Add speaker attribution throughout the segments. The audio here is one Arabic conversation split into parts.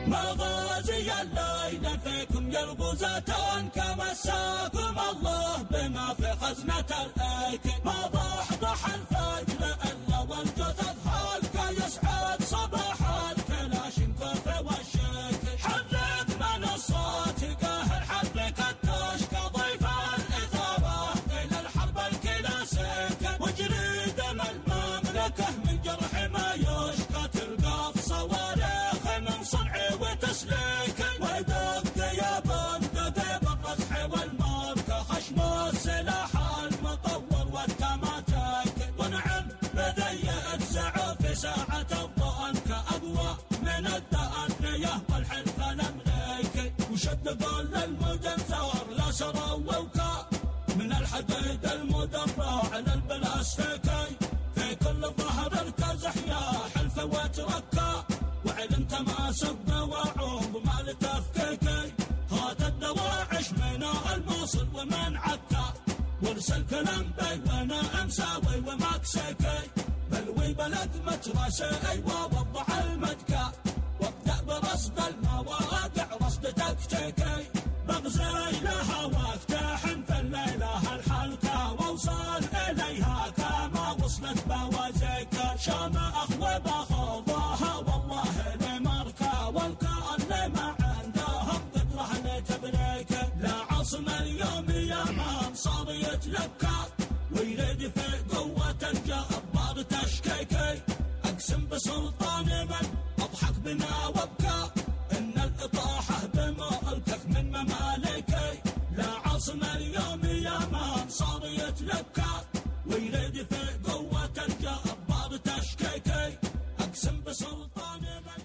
Speaker 1: مغازي الليل فيكم يا الغزاة كمساكم الله بما في خزنة الأيكة ما ضحضح الفجر إلا والجثث هالك يسعد صباح الكلاشنكوف والشيك حرك من الصوت قاهر حرك التشكى ضيف الإثارة إلى الحرب الكلاسيكة وجري دم المملكة من جرح ما يشكى تلقى في صواريخ من صنع وتسليك ودق يا بندق بالرصح والماركة خشم السلاح المطور والتماتك ونعم بذي اتسع في ساعة الظن كأقوى من الدأن رياه والحلف الأمريكي وشد قول المجنزر لا سرى ووكا من الحديد المدرع للبلاستيكي في كل ظهر ارتزح يا حلف وتركا وعلم تماسك بوعوب مال تفكيكي هات الدواعش من الموصل ومن عكا ورسل كلام بي وانا امساوي ومكسيكي بلوي بلد متراسي ايوا وضع المدكا وابدأ برصد المواقع رصد تكتيكي بغزي لها وافتحن في الليلة الحلقة واوصل اليها كما وصلت بوازيكا شام اخوة بخوضها والله لمركة والكأن ما عندهم قدرة لتبريكا لا عاصم اليوم يا من صار يتلكى ويريد في قوة الجبار تشكيكي اقسم بسلطان من اضحك بما وابكى ان الاطاحة بملكك من ممالكي لا عاصم اليوم يا من صار يتلكى ويريد في قوة الجبار تشكيكي اقسم بسلطان من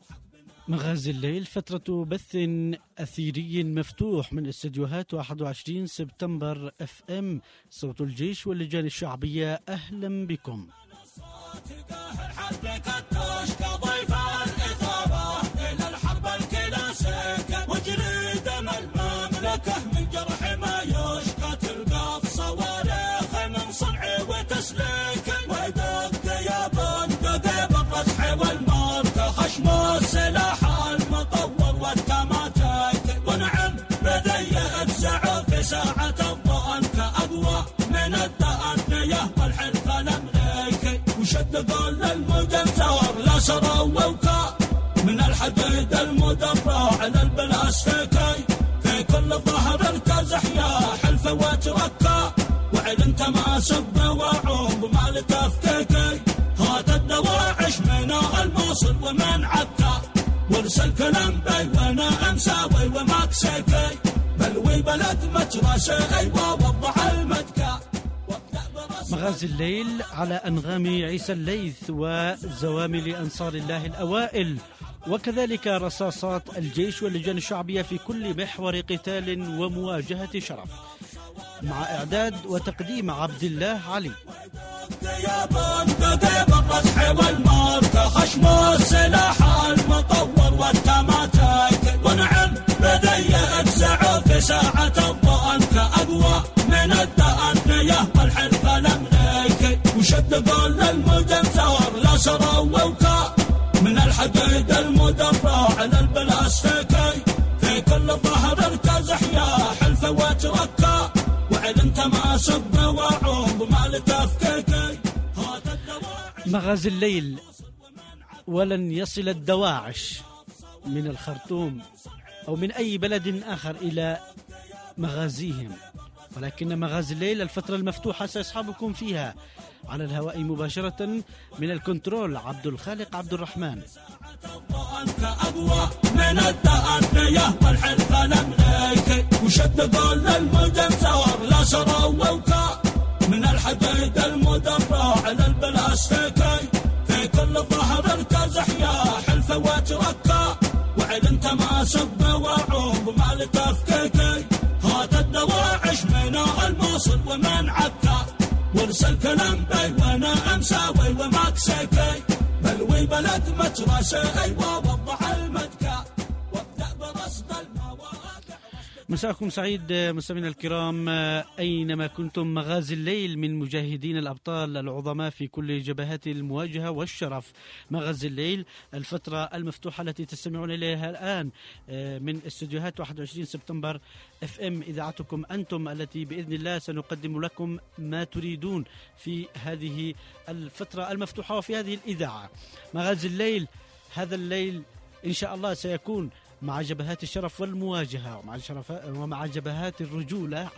Speaker 2: مغازي الليل فترة بث أثيري مفتوح من استديوهات 21 سبتمبر FM صوت الجيش واللجان الشعبية. أهلا بكم.
Speaker 1: وجري دم المملكة من جرح ما يشقى تلقى في صواريخ من صنع وتسليك ودق يا بندق بالرصح والماركة خشم السلاح المطور والتماتك ونعم بذي اتسع في ساعة الظن كأقوى من الدأن رياه والحلف الأمريكي وشد قول المجنزر لا سرى ووكا من الحديد المدرع للبلاستيكي في كل ظهر ارتزح يا حلف وتركا وعلم تماسك بوعوب مال تفكيكي هات الدواعش من الموصل ومن عكا ورسل كلام بي وانا امساوي ومكسيكي بلوي بلد متراسي ايوا وضع المدكا.
Speaker 2: مغازي الليل على أنغام عيسى الليث وزوامل أنصار الله الأوائل وكذلك رصاصات الجيش واللجان الشعبية في كل محور قتال ومواجهة شرف مع إعداد وتقديم عبد الله علي.
Speaker 1: يا بندق بالرصح والماركة خشم السلاح المطور والتماتك ونعم بذي اتسع في ساعة الظن كأقوى من الدأن رياه والحلف الأمريكي وشد قول المجنزر لا سرى ووكا من الحديد المدرع للبلاستيكي في كل ظهر ارتزح يا حلف وتركا وعلم تماسك بوعوب مال تفكيكي
Speaker 2: مغازي الليل. ولن يصل الدواعش من الخرطوم أو من أي بلد آخر إلى مغازيهم، ولكن مغازي الليل الفترة المفتوحة سيصحبكم فيها على الهواء مباشرة من الكنترول عبد الخالق عبد الرحمن.
Speaker 1: كأقوى من الدأن رياه والحلف الأمريكي وشد قول المجنزر لا سرى ووكا من الحديد المدرع للبلاستيكي في كل ظهر ارتزح يا حلف وتركا وعلم تماسك بوعوب مال تفكيكي هات الدواعش من الموصل ومن عكا ورسل كلام بي وانا امساوي ومكسيكي بلوي بلد متراسي ايوا وضع المدكا وابدأ برصد المواقع.
Speaker 2: مساءكم سعيد مستمعينا الكرام أينما كنتم. مغازي الليل من مجاهدين الأبطال العظماء في كل جبهات المواجهة والشرف. مغازي الليل الفترة المفتوحة التي تستمعون إليها الآن من استديوهات 21 سبتمبر FM إذاعتكم أنتم، التي بإذن الله سنقدم لكم ما تريدون في هذه الفترة المفتوحة وفي هذه الإذاعة. مغازي الليل، هذا الليل إن شاء الله سيكون مع جبهات الشرف والمواجهة ومع جبهات الرجولة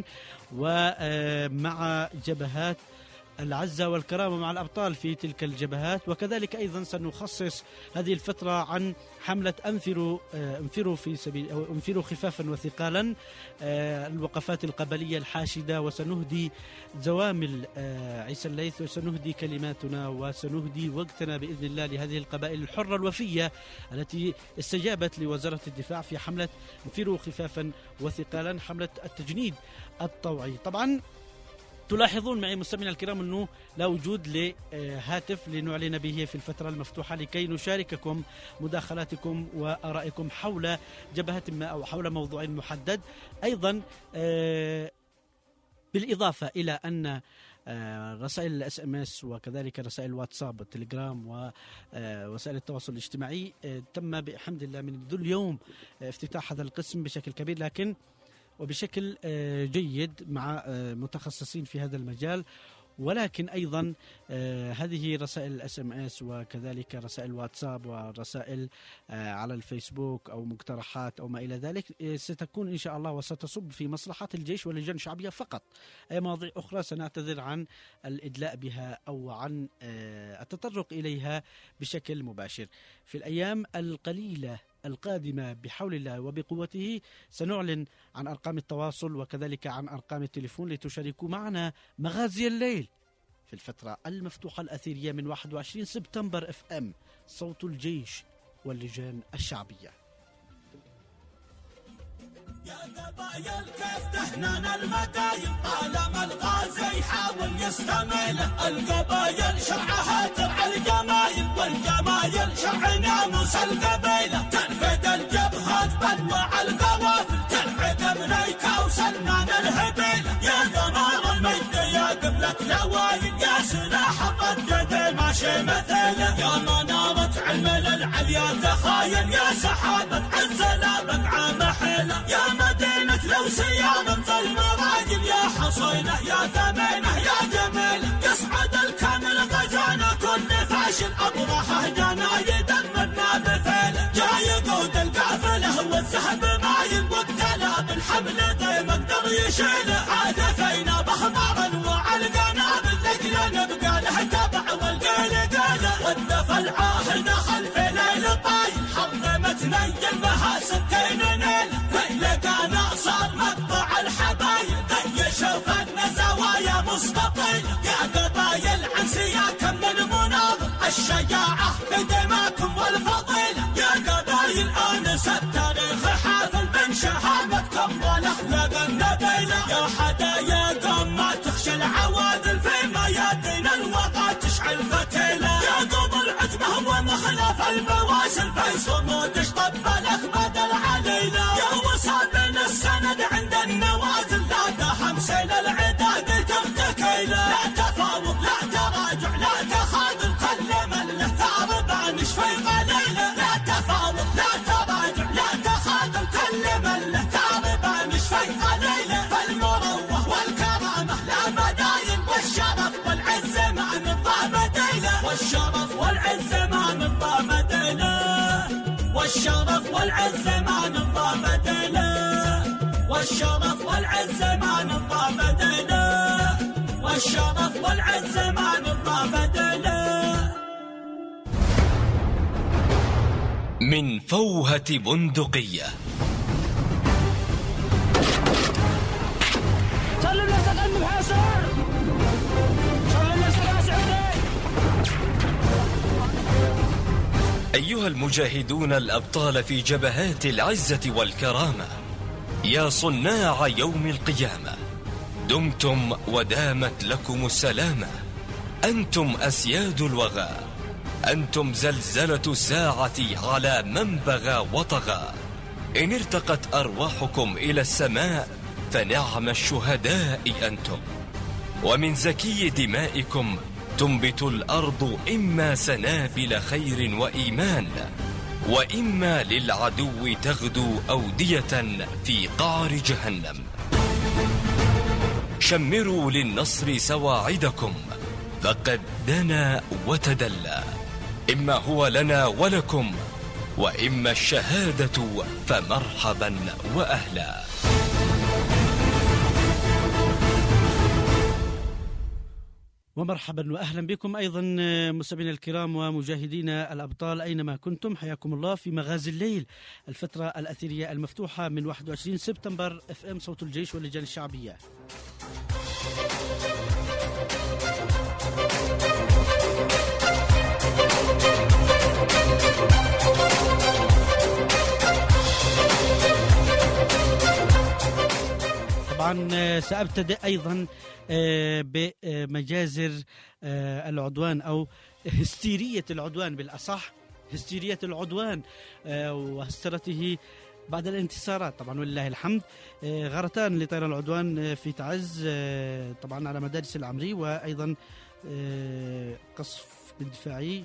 Speaker 2: ومع جبهات العزة والكرامة مع الأبطال في تلك الجبهات. وكذلك أيضا سنخصص هذه الفترة عن حملة انفروا في سبيل أو انفروا خفافا وثقالا، الوقفات القبلية الحاشدة، وسنهدي زوامل عيسى الليث، وسنهدي كلماتنا وسنهدي وقتنا بإذن الله لهذه القبائل الحرة الوفية التي استجابت لوزارة الدفاع في حملة انفروا خفافا وثقالا، حملة التجنيد الطوعي. طبعا تلاحظون معي مستمعينا الكرام أنه لا وجود لهاتف لنعلن به في الفترة المفتوحة لكي نشارككم مداخلاتكم وآرائكم حول جبهة ما أو حول موضوع محدد. أيضا بالإضافة إلى أن رسائل SMS وكذلك رسائل الواتساب والتليجرام ووسائل التواصل الاجتماعي تم بحمد الله من ذو اليوم افتتاح هذا القسم بشكل كبير، لكن وبشكل جيد مع متخصصين في هذا المجال. ولكن أيضا هذه رسائل SMS وكذلك رسائل واتساب ورسائل على الفيسبوك أو مقترحات أو ما إلى ذلك ستكون إن شاء الله وستصب في مصلحة الجيش واللجان الشعبية فقط. أي مواضيع أخرى سنعتذر عن الإدلاء بها أو عن التطرق إليها بشكل مباشر. في الأيام القليلة القادمة بحول الله وبقوته سنعلن عن أرقام التواصل وكذلك عن أرقام التليفون لتشاركوا معنا مغازي الليل في الفترة المفتوحة الأثيرية من 21 سبتمبر FM، صوت الجيش واللجان الشعبية.
Speaker 1: يا قبايل كيف تهنن المدايم طالما الغازي يحاول يستميل، القبايل شرعها ترعى الجمايل والجمايل شرع ناموس القبيلة، تنفذ الجبهات بانواع القوافل تنعد منيكا وسنان الهبيلة. يا قمر المجد يا قبلة لوايل يا سلاح الضد ماشي مثيله، يا منارة علم للعليا تخايل يا سحابة عز لا بقعة محيلة، يا مدينة لو سيارة المراجل يا حصينة يا ثمينة يا جميلة، يصعد الكامل غزانا كل فاشل أبرحه جنايد منا بفيله، جاي يقود القافلة والذهب ما ينبق تلا بالحمل ذي مقدر يشيله، عاد فينا بخمار انواع القنابل لقنا نبقى له تبع والقيل قيله، والدفع العاهل دخل في ليل طايل حرمت نيل بها 60 نيله، لقانا صار مقطع الحبايل ذي شوفنا زوايا مستطيلة، يا قبايل عن سياكم من مناظر الشجاعة بدماكم والفضيلة، يا قبايل آنس التاريخ حافل من شهامتكم والأخلاق النبيلة، يا حدايا ما تخشى العوادل في ميادين الوطا تشعل فتيلة، يا قبل عتبه ومخلف المواسل في صمود اشطب الأخماد العليلة، يا وصابين السند عند النوازل لا دهم سيل العداد تغتكيلة، لا تفاوض لا تراجع لا تخاذل كل من له ثار بانش في قليلة، لا تفاوض لا تراجع لا تخاذل كل من له ثار بانش في قليلة، فالمروة والكرامة لا مداين والشرف والعز ما نبضى مدينة، والشرف والعز ما نبضى مدينة، والشرف والعز ما نبضى مدينة، والشرف والعز ما نبضى مدينة، والشرف والعز ما نبضى مدينة.
Speaker 3: من فوهة بندقية
Speaker 4: سلم نفسك المحاصر، سلم نفسك يا سعودي.
Speaker 3: أيها المجاهدون الأبطال في جبهات العزة والكرامة، يا صناع يوم القيامة، دمتم ودامت لكم السلامة، أنتم أسياد الوغى، أنتم زلزلة الساعة على من بغى وطغى، إن ارتقت أرواحكم إلى السماء فنعم الشهداء أنتم. ومن زكي دمائكم تنبت الأرض إما سنابل خير وإيمان، وإما للعدو تغدو أودية في قعر جهنم. شمروا للنصر سواعدكم فقد دنا وتدلى، إما هو لنا ولكم، وإما الشهادة فمرحبا وأهلا.
Speaker 2: ومرحبا وأهلا بكم أيضا مستمعينا الكرام ومجاهدينا الأبطال أينما كنتم، حياكم الله في مغازي الليل، الفترة الأثيرية المفتوحة من 21 سبتمبر FM صوت الجيش واللجان الشعبية. طبعا سأبتدئ أيضا بمجازر العدوان أو هستيرية العدوان، بالأصح هستيرية العدوان وهسترته بعد الانتصارات طبعا ولله الحمد. غارتان لطيران العدوان في تعز طبعا على مدارس العمري، وأيضا قصف مدفعي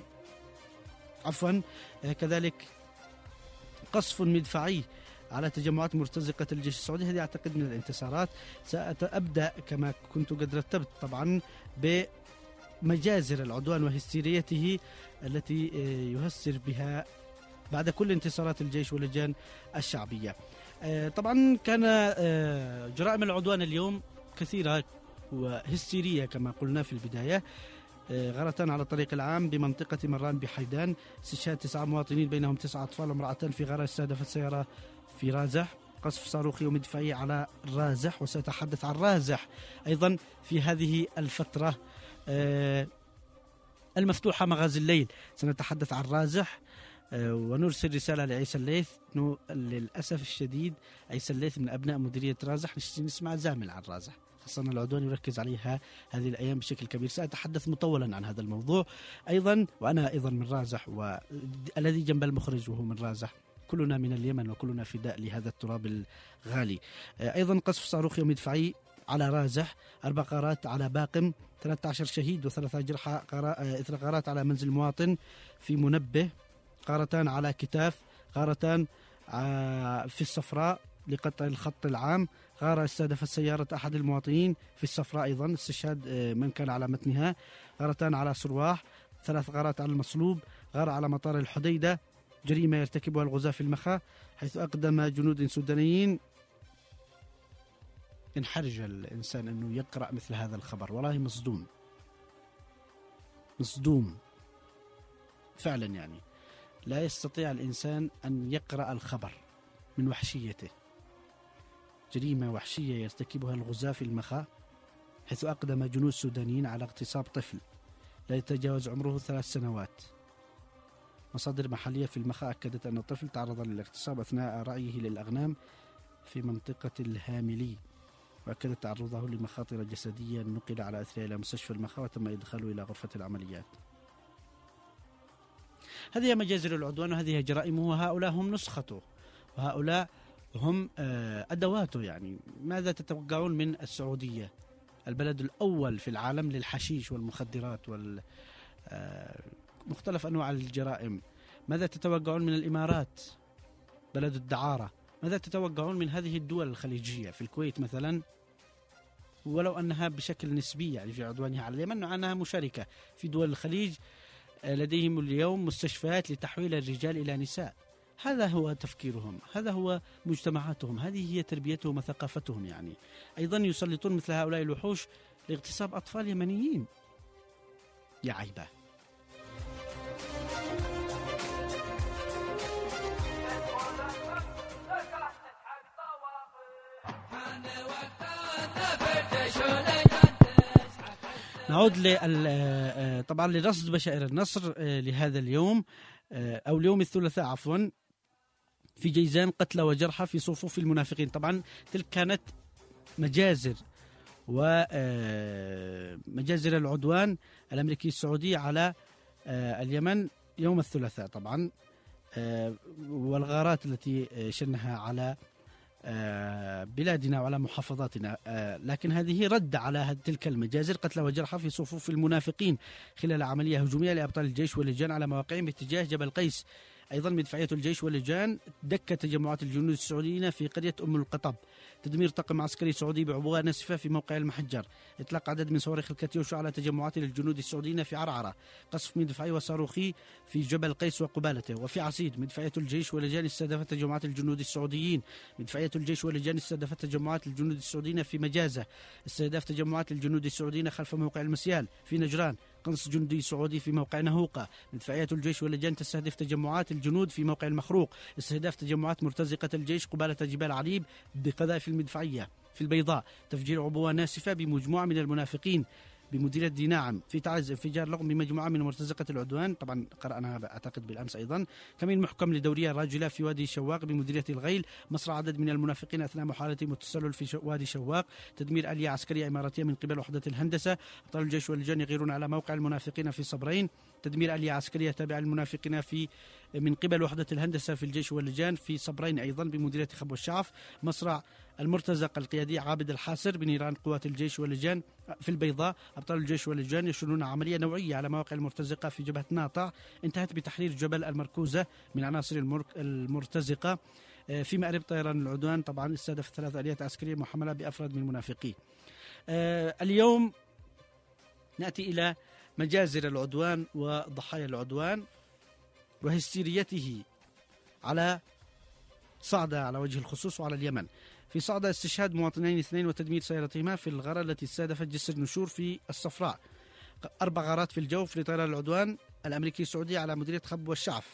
Speaker 2: كذلك قصف مدفعي على تجمعات مرتزقة الجيش السعودي. هذه أعتقد من الانتصارات. سأبدأ كما كنت قد رتبت طبعا بمجازر العدوان وهستيريته التي يهسر بها بعد كل انتصارات الجيش واللجان الشعبية. طبعا كان جرائم العدوان اليوم كثيرة وهستيرية كما قلنا في البداية. غارتان على الطريق العام بمنطقة مران بحيدان، استشهاد 9 مواطنين بينهم 9 أطفال وامرأتان في غارة استهدفت سيارة في رازح، قصف صاروخي ومدفعي على رازح، وسأتحدث عن رازح أيضا في هذه الفترة المفتوحة مغازي الليل. سنتحدث عن رازح ونرسل رسالة لعيسى الليث. للأسف الشديد عيسى الليث من أبناء مديرية رازح، نسمع زامل عن رازح، خاصة العدوان يركز عليها هذه الأيام بشكل كبير. سأتحدث مطولا عن هذا الموضوع أيضا، وأنا أيضا من رازح، والذي جنب المخرج وهو من رازح. كلنا من اليمن وكلنا فداء لهذا التراب الغالي. أيضا قصف صاروخي ومدفعي على رازح، 4 غارات على باقم، 13 شهيد و3 جرحى، إثر غارات على منزل مواطن في منبه، غارتان على كتاف، غارتان في الصفراء لقطع الخط العام، غارة استهدفت سيارة أحد المواطنين في الصفراء أيضا، استشهاد من كان على متنها، غارتان على سرواح، 3 غارات على المصلوب، غارة على مطار الحديدة، جريمة يرتكبها الغزاة في المخا حيث أقدم جنود سودانيين. انحرج الإنسان أنه يقرأ مثل هذا الخبر، والله مصدوم فعلا، يعني لا يستطيع الإنسان أن يقرأ الخبر من وحشيته. جريمة وحشية يرتكبها الغزاة في المخا حيث أقدم جنود سودانيين على اغتصاب طفل لا يتجاوز عمره 3 سنوات. مصادر محلية في المخا أكدت أن الطفل تعرض للاغتصاب أثناء رعيه للأغنام في منطقة الهاملي، وأكدت تعرضه لمخاطر جسدية، نقل على أثرها إلى مستشفى المخا وتم إدخاله إلى غرفة العمليات. هذه مجازر العدوان وهذه جرائمه، وهؤلاء هم نسخته وهؤلاء هم أدواته. يعني ماذا تتوقعون من السعودية، البلد الأول في العالم للحشيش والمخدرات مختلف أنواع الجرائم؟ ماذا تتوقعون من الإمارات بلد الدعارة؟ ماذا تتوقعون من هذه الدول الخليجية؟ في الكويت مثلا، ولو أنها بشكل نسبي يعني في عدوانها على اليمن، مع أنها مشاركة في دول الخليج لديهم اليوم مستشفيات لتحويل الرجال إلى نساء. هذا هو تفكيرهم، هذا هو مجتمعاتهم، هذه هي تربيتهم وثقافتهم. يعني أيضا يسلطون مثل هؤلاء الوحوش لاغتصاب أطفال يمنيين. يا عيبة. نعود طبعا لرصد بشائر النصر لهذا اليوم أو اليوم الثلاثاء عفوا، في جيزان قتلى وجرحى في صفوف المنافقين. طبعا تلك كانت مجازر ومجازر العدوان الأمريكي السعودي على اليمن يوم الثلاثاء. طبعا والغارات التي شنها على بلادنا وعلى محافظاتنا، لكن هذه رد على تلك المجازر قتلى وجرحى في صفوف المنافقين خلال عملية هجومية لأبطال الجيش واللجان على مواقعهم باتجاه جبل قيس. أيضا مدفعية الجيش واللجان دكت تجمعات الجنود السعوديين في قرية أم القطب، تدمير طاقم عسكري سعودي بعبوة ناسفة في موقع المحجر، إطلاق عدد من صواريخ الكاتيوشا على تجمعات للجنود السعوديين في عرعرة، قصف مدفعي وصاروخي في جبل قيس وقبالته. وفي عسيد مدفعية الجيش واللجان استهدفت تجمعات الجنود السعوديين. مدفعية الجيش واللجان استهدفت تجمعات الجنود السعوديين في مجازة، استهداف تجمعات الجنود السعوديين خلف موقع المسيال في نجران، قنص جندي سعودي في موقع نهوقة. مدفعية الجيش واللجان تستهدف تجمعات الجنود في موقع المخروق، استهداف تجمعات مرتزقة الجيش قبالة جبال عليب بقذائف المدفعية. في البيضاء تفجير عبوة ناسفة بمجموعة من المنافقين بمديرية دي ناعم. في تعز انفجار لغم بمجموعة من مرتزقة العدوان، طبعا قرأناها أعتقد بالأمس أيضا. كمين محكم لدورية راجلة في وادي شواق بمديرية الغيل، مصرع عدد من المنافقين أثناء محاولتهم التسلل في وادي شواق. تدمير آلية عسكرية إماراتية من قبل وحدة الهندسة، أبطال الجيش واللجان يغيرون على موقع المنافقين في صبرين. تدمير آلية عسكرية تابعة للمنافقين من قبل وحدة الهندسة في الجيش واللجان في صبرين أيضا بمديرية خبو الشعف. مصرع المرتزق القيادي عابد الحاسر بنيران قوات الجيش واللجان في البيضاء. أبطال الجيش واللجان يشنون عملية نوعية على مواقع المرتزقة في جبهة ناطع، انتهت بتحرير جبل المركوزة من عناصر المرتزقة. في مأرب طيران العدوان طبعا استهدف 3 آليات عسكرية محملة بأفراد من المنافقين. اليوم نأتي إلى مجازر العدوان وضحايا العدوان وهستيريته على صعدة على وجه الخصوص وعلى اليمن. في صعدة استشهاد مواطنين 2 وتدمير سيارتهما في الغارة التي استهدفت جسر نشور في الصفراء. 4 غارات في الجو في طيران العدوان الأمريكي السعودي على مديرية خب والشعف.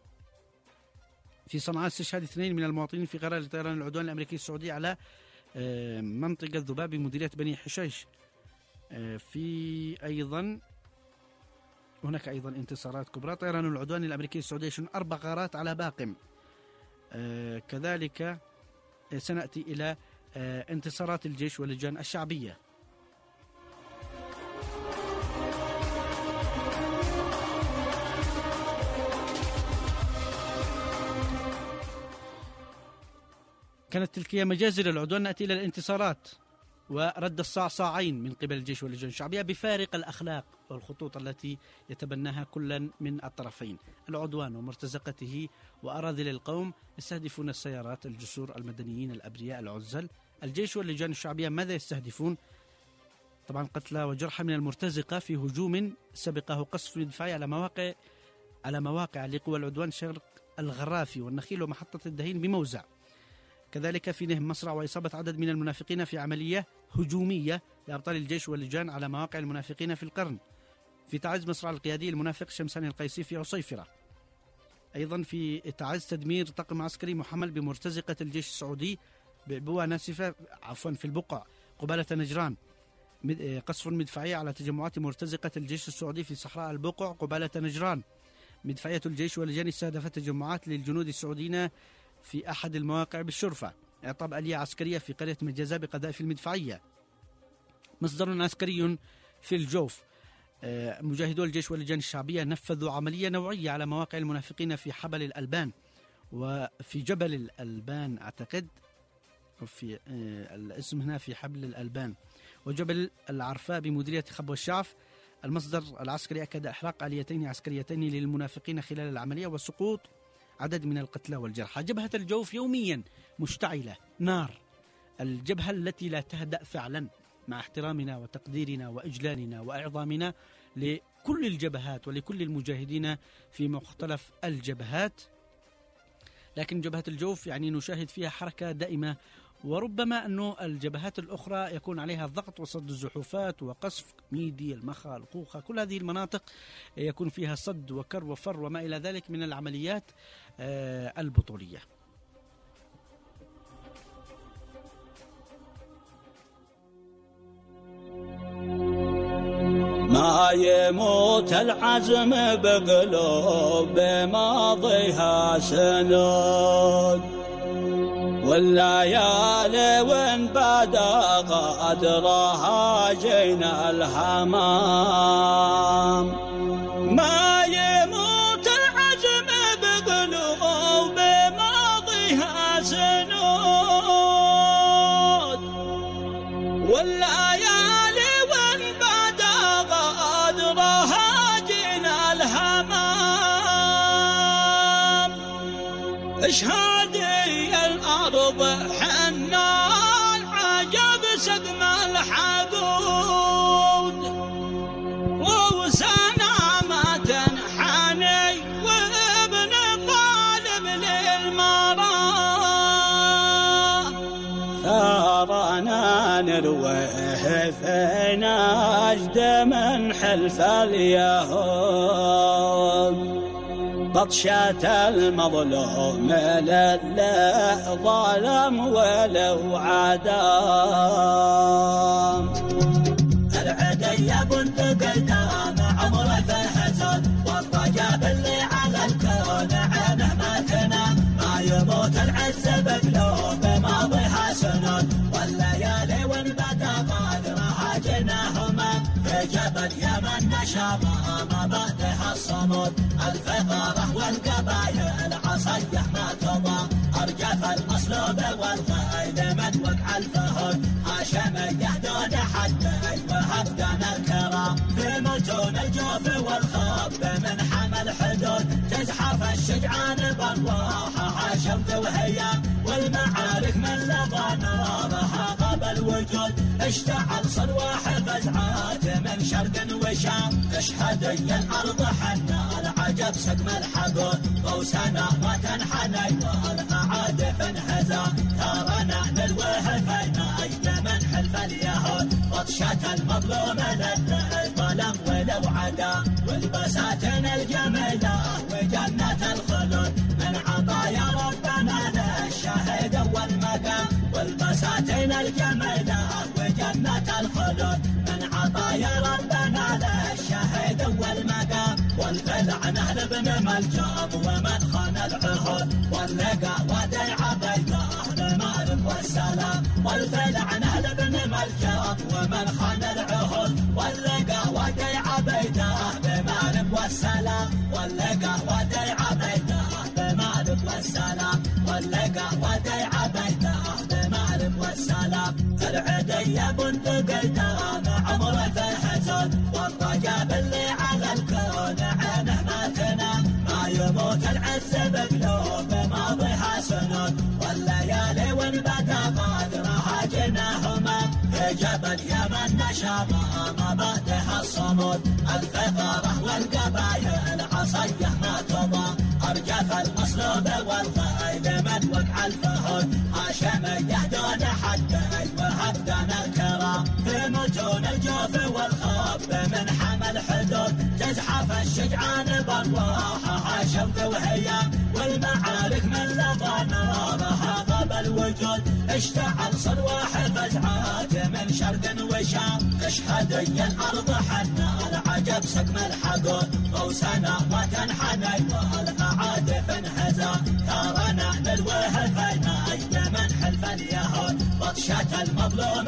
Speaker 2: في صنعاء استشهاد 2 من المواطنين في غارة لطيران العدوان الأمريكي السعودي على منطقة الذباب بمديرية بني حشيش. في أيضا هناك أيضا انتصارات كبرى. طيران العدوان الأمريكي السعودي يشن 4 غارات على باقم. كذلك سنأتي إلى انتصارات الجيش واللجان الشعبية. كانت تلك مجازر العدوان. نأتي إلى الانتصارات ورد الصعصاعين من قبل الجيش واللجان الشعبية بفارق الأخلاق والخطوط التي يتبناها كل من الطرفين. العدوان ومرتزقته وأراذل القوم يستهدفون السيارات، الجسور، المدنيين، الأبرياء، العزل. الجيش واللجان الشعبية ماذا يستهدفون؟ طبعا قتلى وجرحى من المرتزقة في هجوم سبقه قصف دفاعي على مواقع لقوى العدوان شرق الغرافي والنخيل ومحطة الدهين بموزع. كذلك في نهم مصرع وإصابة عدد من المنافقين في عملية هجومية لأبطال الجيش واللجان على مواقع المنافقين في القرن. في تعز مصرع القيادي المنافق شمسان القيسي في عصيفرة. أيضا في تعز تدمير طاقم عسكري محمل بمرتزقة الجيش السعودي بعبوة ناسفة في البقع قبالة نجران. قصف مدفعي على تجمعات مرتزقة الجيش السعودي في صحراء البقع قبالة نجران. مدفعية الجيش واللجان استهدفت تجمعات للجنود السعوديين في أحد المواقع بالشرفة. إعطاب آلية عسكرية في قرية مجازة بقذائف المدفعية. مصدر عسكري في الجوف. مجاهدو الجيش واللجان الشعبية نفذوا عملية نوعية على مواقع المنافقين في حبل الألبان وفي جبل الألبان أعتقد، وفي الاسم هنا في حبل الألبان وجبل العرفاء بمديرية خبو الشعف. المصدر العسكري أكد إحراق آليتين عسكريتين للمنافقين خلال العملية وسقوط عدد من القتلى والجرحى. جبهة الجوف يوميا مشتعلة نار، الجبهة التي لا تهدأ فعلا، مع احترامنا وتقديرنا وإجلالنا وإعظامنا لكل الجبهات ولكل المجاهدين في مختلف الجبهات. لكن جبهة الجوف يعني نشاهد فيها حركة دائمة، وربما أنه الجبهات الأخرى يكون عليها ضغط وصد الزحوفات وقصف ميدي، المخا، القوخة، كل هذه المناطق يكون فيها صد وكر وفر وما إلى ذلك من العمليات البطولية.
Speaker 1: ما يموت العزم بقلوب ماضيها سنود، والليالي وين بدا قدرها جينا الحمام. ما يموت العزم بقلوب اشهادي الأرض حنان عجب سقم الحقود ووسنا ما تنحني وابن طالب للمرا ثارنا نرويه في نجد من حلف اليهود بطشة المظلوم لله ظلم ولو عدام العدي بنت قدام عمره فهزل والرجاب اللي على الكون عينه ما تنام ما يموت العز بقلوب ماضيها سنون والليالي وانبدا غادرها جناهما في جبل يمن نشاما ما بعدها الصمود الفقرة والقبايل عصيه ما تضى أرجف المصلوب والغيد من وقع الفهود هاشم يهدون حتى وهبدنا الكرى في متون الجوف والخوف من حمل حدود تزحف الشجعان بالراحة هاشم وهيام والمعارك من لظى نارها قبل وجود اشتعل صلواح فزعات من شرق وشام اشهدي الأرض حنا العجب سقم الحقود قوسنا ما تنحني والأعادف انهزا ثارنا نلوه فينا أيد من حلف اليهود بطشة المظلوم للظلم ولو عدا والبساتين الجميلة وجنة الخلود من عطايا ربنا للشهيد والمقام والبساتين الجميلة وجنة الخلود من عطايا ربنا للشهيد والمقام والفلع نهل بن ملجام ومن خان العهود واللقى وديع بيضاه بمالك والسلام والفلع نهل بن ملجام ومن خان العهود واللقى وديع بيضاه بمالك والسلام واللقى وديع بيضاه بمالك والسلام واللقى وديع بيضاه بمالك والسلام العدي بنت قدام عمره فهزود والرجاب اللي على الكون عينه ما تنام ما يموت العز بقلوب ماضيها سنون والليالي وانبدا غادرها جناهما في جبل يمن نشاما ما بعدها الصمود الفقرة والقبايل عصيه ما تضى أرجف المصلوب والغيد من وقع الفهود هاشم يهدون حتى وهبدنا الكرى في متون الجوف والخوف من حمل حدود تزحف الشجعان بالراحة هاشم وهيام والمعارك من لظى نارها قبل وجود اشتعل صلواح فزعات من شرق وشام اشهدي الأرض حنا العجب سقم الحقود قوسنا ما تنحني والأعادف انهزا ثارنا نلوه فينا أيد من حلف اليهود بطشة المظلوم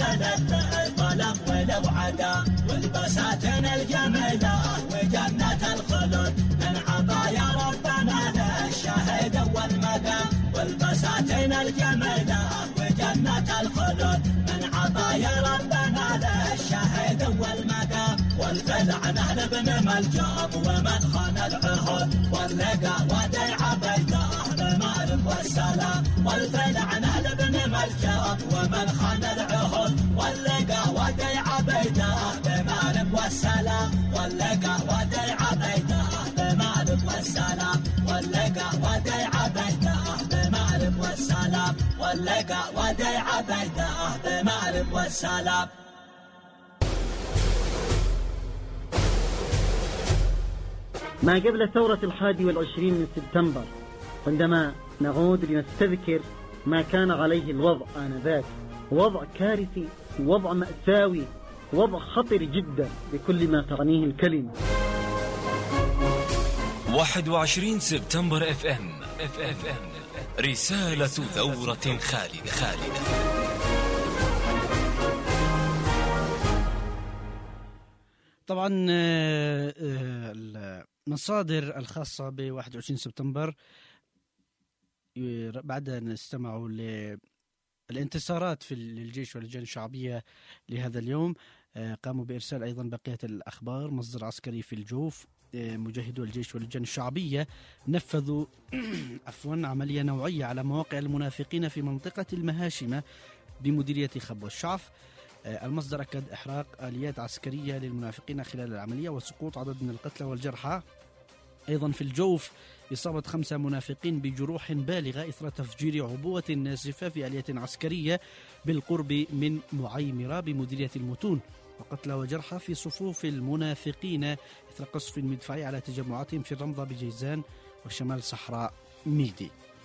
Speaker 1: للظلم ولو عدا والبساتين الجميلة وجنة الخلود من عطايا ربنا للشهيد والمقام والبساتين الجميلة وجنة الخلود من عطايا ربنا للشهيد والمقام والفلع نهل بن ملجام ومن خان العهود واللقى وديع بيضاه بمالك والسلام والفلع نهل بن ملجام ومن خان العهود واللقى وديع بيضاه بمالك والسلام واللقى وديع بيضاه بمالك والسلام واللقى وديع بيضاه بمالك والسلام واللقى وديع بيضاه بمالك والسلام.
Speaker 2: ما قبل ثورة 21 من سبتمبر عندما نعود لنستذكر ما كان عليه الوضع آنذاك، وضع كارثي، وضع مأساوي، وضع خطر جدا بكل ما تعنيه الكلمة.
Speaker 3: 21 سبتمبر FM رسالة ثورة خالدة.
Speaker 2: طبعا المصادر الخاصة ب 21 سبتمبر بعد أن استمعوا للانتصارات في الجيش واللجان الشعبية لهذا اليوم قاموا بإرسال أيضا بقية الأخبار. مصدر عسكري في الجوف مجاهدو الجيش واللجان الشعبية نفذوا عملية نوعية على مواقع المنافقين في منطقة المهاشمة بمديرية خبوة الشعف. المصدر أكد إحراق آليات عسكرية للمنافقين خلال العملية وسقوط عدد من القتلى والجرحى. أيضا في الجوف إصابة 5 منافقين بجروح بالغة إثر تفجير عبوة ناسفة في آلية عسكرية بالقرب من معيمرة بمديرية المتون، وقتلى وجرحى في صفوف المنافقين إثر قصف مدفعي على تجمعاتهم في الرمضة بجيزان وشمال صحراء ميدي.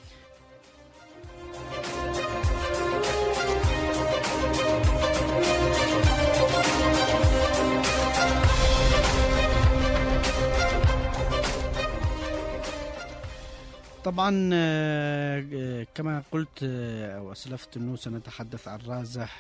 Speaker 2: طبعا كما قلت أو أسلفت أنه سنتحدث عن رازح،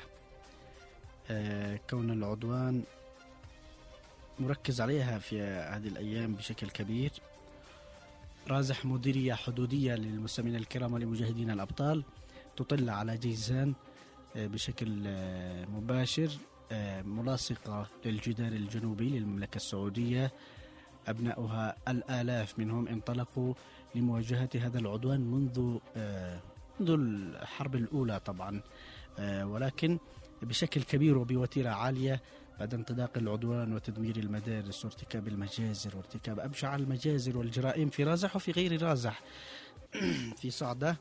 Speaker 2: كون العدوان مركز عليها في هذه الأيام بشكل كبير. رازح مديرية حدودية للمستمعين الكرام ولمجاهدين الأبطال، تطل على جيزان بشكل مباشر، ملاصقة للجدار الجنوبي للمملكة السعودية. أبناؤها الآلاف منهم انطلقوا لمواجهة هذا العدوان منذ الحرب الأولى طبعا، ولكن بشكل كبير وبوتيرة عالية بعد انطلاق العدوان وتدمير المدارس وارتكاب المجازر وارتكاب أبشع المجازر والجرائم في رازح وفي غير رازح في صعدة.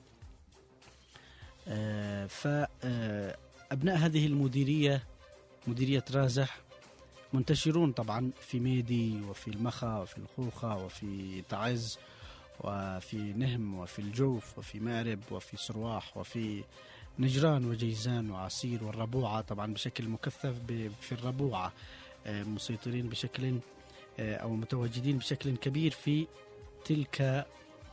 Speaker 2: فأبناء هذه المديرية، مديرية رازح، منتشرون طبعا في ميدي وفي المخا وفي الخوخة وفي تعز وفي نهم وفي الجوف وفي مارب وفي صرواح وفي نجران وجيزان وعسير والربوعة طبعا بشكل مكثف. في الربوعة مسيطرين بشكل أو متواجدين بشكل كبير في تلك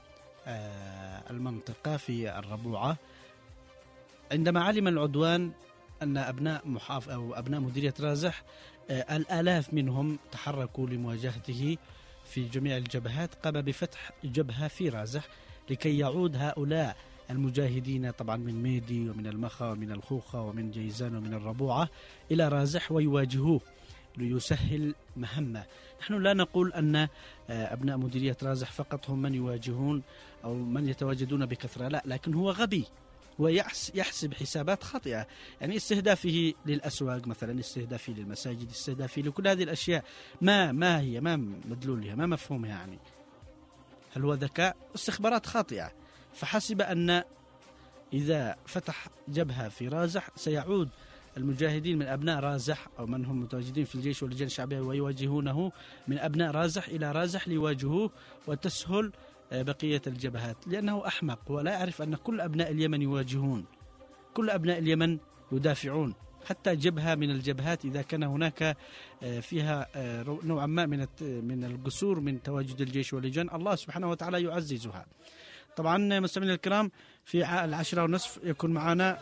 Speaker 2: المنطقة في الربوعة. عندما علم العدوان أن أبناء مديرية رازح الآلاف منهم تحركوا لمواجهته في جميع الجبهات، قام بفتح جبهة في رازح لكي يعود هؤلاء المجاهدين طبعا من ميدي ومن المخا ومن الخوخة ومن جيزان ومن الربوعة إلى رازح ويواجهوه ليسهل مهمة. نحن لا نقول أن أبناء مديرية رازح فقط هم من يواجهون أو من يتواجدون بكثرة، لا، لكن هو غبي ويحسب حسابات خاطئة، يعني استهدافه للأسواق مثلا، استهدافه للمساجد، استهدافه لكل هذه الأشياء ما هي، ما مدلولها، ما مفهومها، يعني هل هو ذكاء؟ استخبارات خاطئة. فحسب أن إذا فتح جبهة في رازح سيعود المجاهدين من أبناء رازح أو من هم متواجدين في الجيش واللجان الشعبية ويواجهونه من أبناء رازح إلى رازح ليواجهوه وتسهل بقية الجبهات، لأنه أحمق ولا يعرف أن كل أبناء اليمن يواجهون، كل أبناء اليمن يدافعون. حتى جبهة من الجبهات إذا كان هناك فيها نوعا ما من القصور من تواجد الجيش واللجان، الله سبحانه وتعالى يعززها. طبعا مستمعينا الكرام، في 10:30 يكون معنا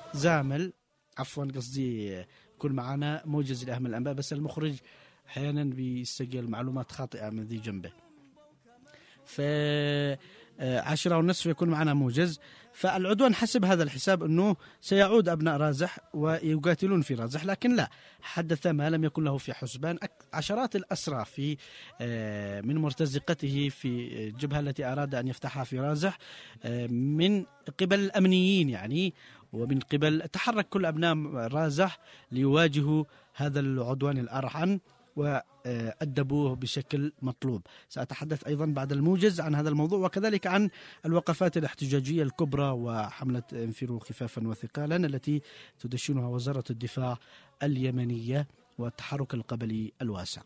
Speaker 2: يكون معنا موجز لأهم الأنباء، بس المخرج أحيانا بيستقل معلومات خاطئة من ذي جنبه. في 10:30 يكون معنا موجز. فالعدوان حسب هذا الحساب أنه سيعود أبناء رازح ويقاتلون في رازح، لكن لا، حدث ما لم يكن له في حسبان. عشرات الأسرى من مرتزقته في الجبهة التي أراد أن يفتحها في رازح من قبل الأمنيين يعني، ومن قبل تحرك كل أبناء رازح ليواجهوا هذا العدوان الأرحن وأدبوه بشكل مطلوب. سأتحدث أيضا بعد الموجز عن هذا الموضوع، وكذلك عن الوقفات الاحتجاجية الكبرى وحملة انفروا خفافا وثقالا التي تدشنها وزارة الدفاع اليمنية والتحرك القبلي الواسع.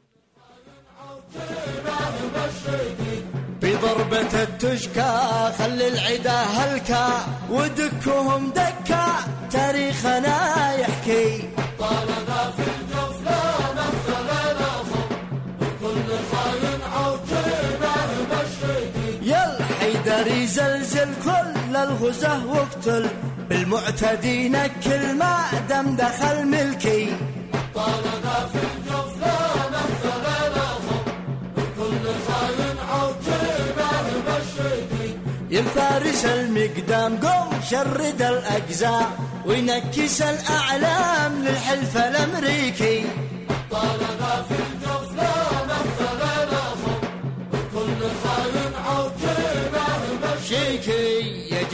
Speaker 5: بضربة التشكى خلي العدا هلكا ودكهم دكا، تاريخنا يحكي طالنا في الجفلة نفذ الأخر وكل خاين عوجينا المشرقي، يا الحيدري زلزل كل الغزة واقتل بالمعتدين كل ما دم دخل ملكي، طالنا في الجفلة نفذ الأخر وكل خاين عوجينا المشرقي، ينفارس المقدام قوم شرد الأجزاء وينكس الأعلام للحلف الأمريكي، طالنا في الجفلة نفذ الأخر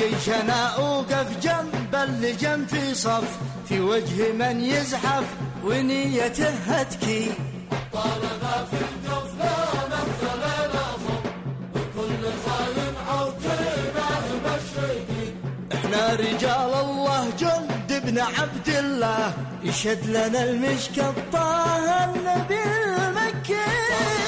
Speaker 5: جيشنا أوقف جنب اللجم في صف، في وجه من يزحف ونيته هتكي.
Speaker 1: طالنا في الجف لا نبخل الأصم، وكل خاين عوجينه مشرقي.
Speaker 5: احنا رجال الله جند ابن عبد الله، يشد لنا المشكب طه النبي المكي.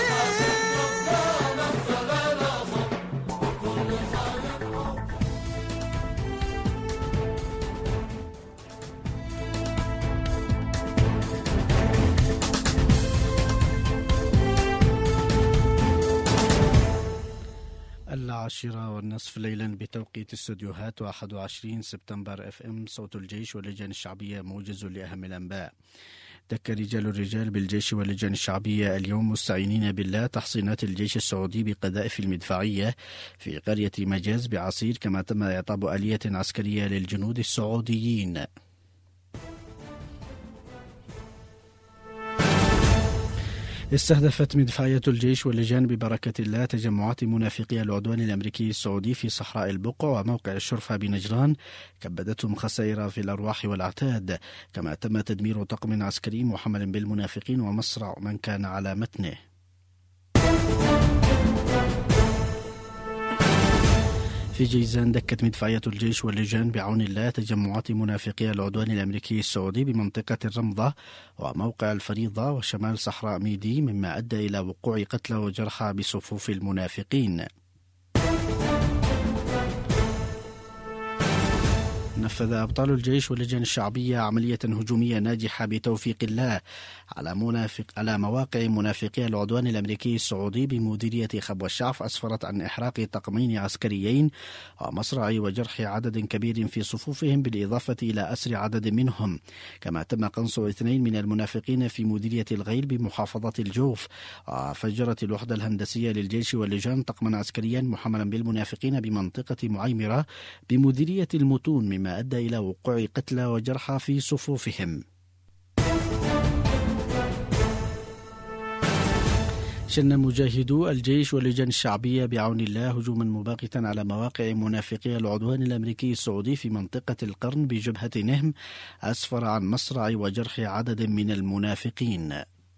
Speaker 2: العاشرة والنصف ليلا بتوقيت استوديوهات 21 سبتمبر FM صوت الجيش واللجان الشعبية موجز لأهم الأنباء. دك رجال الرجال بالجيش واللجان الشعبية اليوم مستعينين بالله تحصينات الجيش السعودي بقذائف المدفعية في قرية مجاز بعصير، كما تم إعطاب آلية عسكرية للجنود السعوديين. استهدفت مدفعية الجيش واللجان ببركة الله تجمعات منافقي العدوان الأمريكي السعودي في صحراء البقع وموقع الشرفة بنجران، كبدتهم خسائر في الأرواح والأعتاد، كما تم تدمير طقم عسكري محمل بالمنافقين ومصرع من كان على متنه. في جيزان دكت مدفعية الجيش واللجان بعون الله تجمعات منافقي العدوان الأمريكي السعودي بمنطقة الرمضة وموقع الفريضة وشمال صحراء ميدي، مما أدى إلى وقوع قتلى وجرحى بصفوف المنافقين. نفذ أبطال الجيش واللجان الشعبية عملية هجومية ناجحة بتوفيق الله على مواقع منافقي العدوان الأمريكي السعودي بمديرية خبوة الشعف، أسفرت عن إحراق طقمين عسكريين ومصرع وجرح عدد كبير في صفوفهم، بالإضافة إلى أسر عدد منهم. كما تم قنص 2 من المنافقين في مديرية الغيل بمحافظة الجوف. فجرت الوحدة الهندسية للجيش واللجان طقما عسكريا محملا بالمنافقين بمنطقة معيمرة بمديرية المتون، مما أدى إلى وقوع قتلى وجرحى في صفوفهم. شن مجاهدو الجيش واللجان الشعبية بعون الله هجوما مباغتا على مواقع منافقي العدوان الأمريكي السعودي في منطقة القرن بجبهة نهم، أسفر عن مصرع وجرح عدد من المنافقين.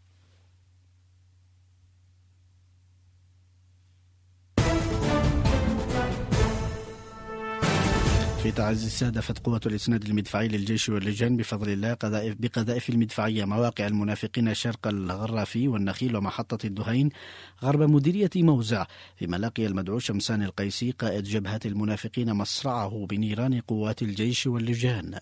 Speaker 2: في تعز استهدفت قوة الإسناد المدفعي للجيش واللجان بفضل الله بقذائف المدفعية مواقع المنافقين شرق الغرافي والنخيل ومحطة الدهين غرب مديرية موزع، فيما لقي المدعو شمسان القيسي قائد جبهة المنافقين مصرعه بنيران قوات الجيش واللجان.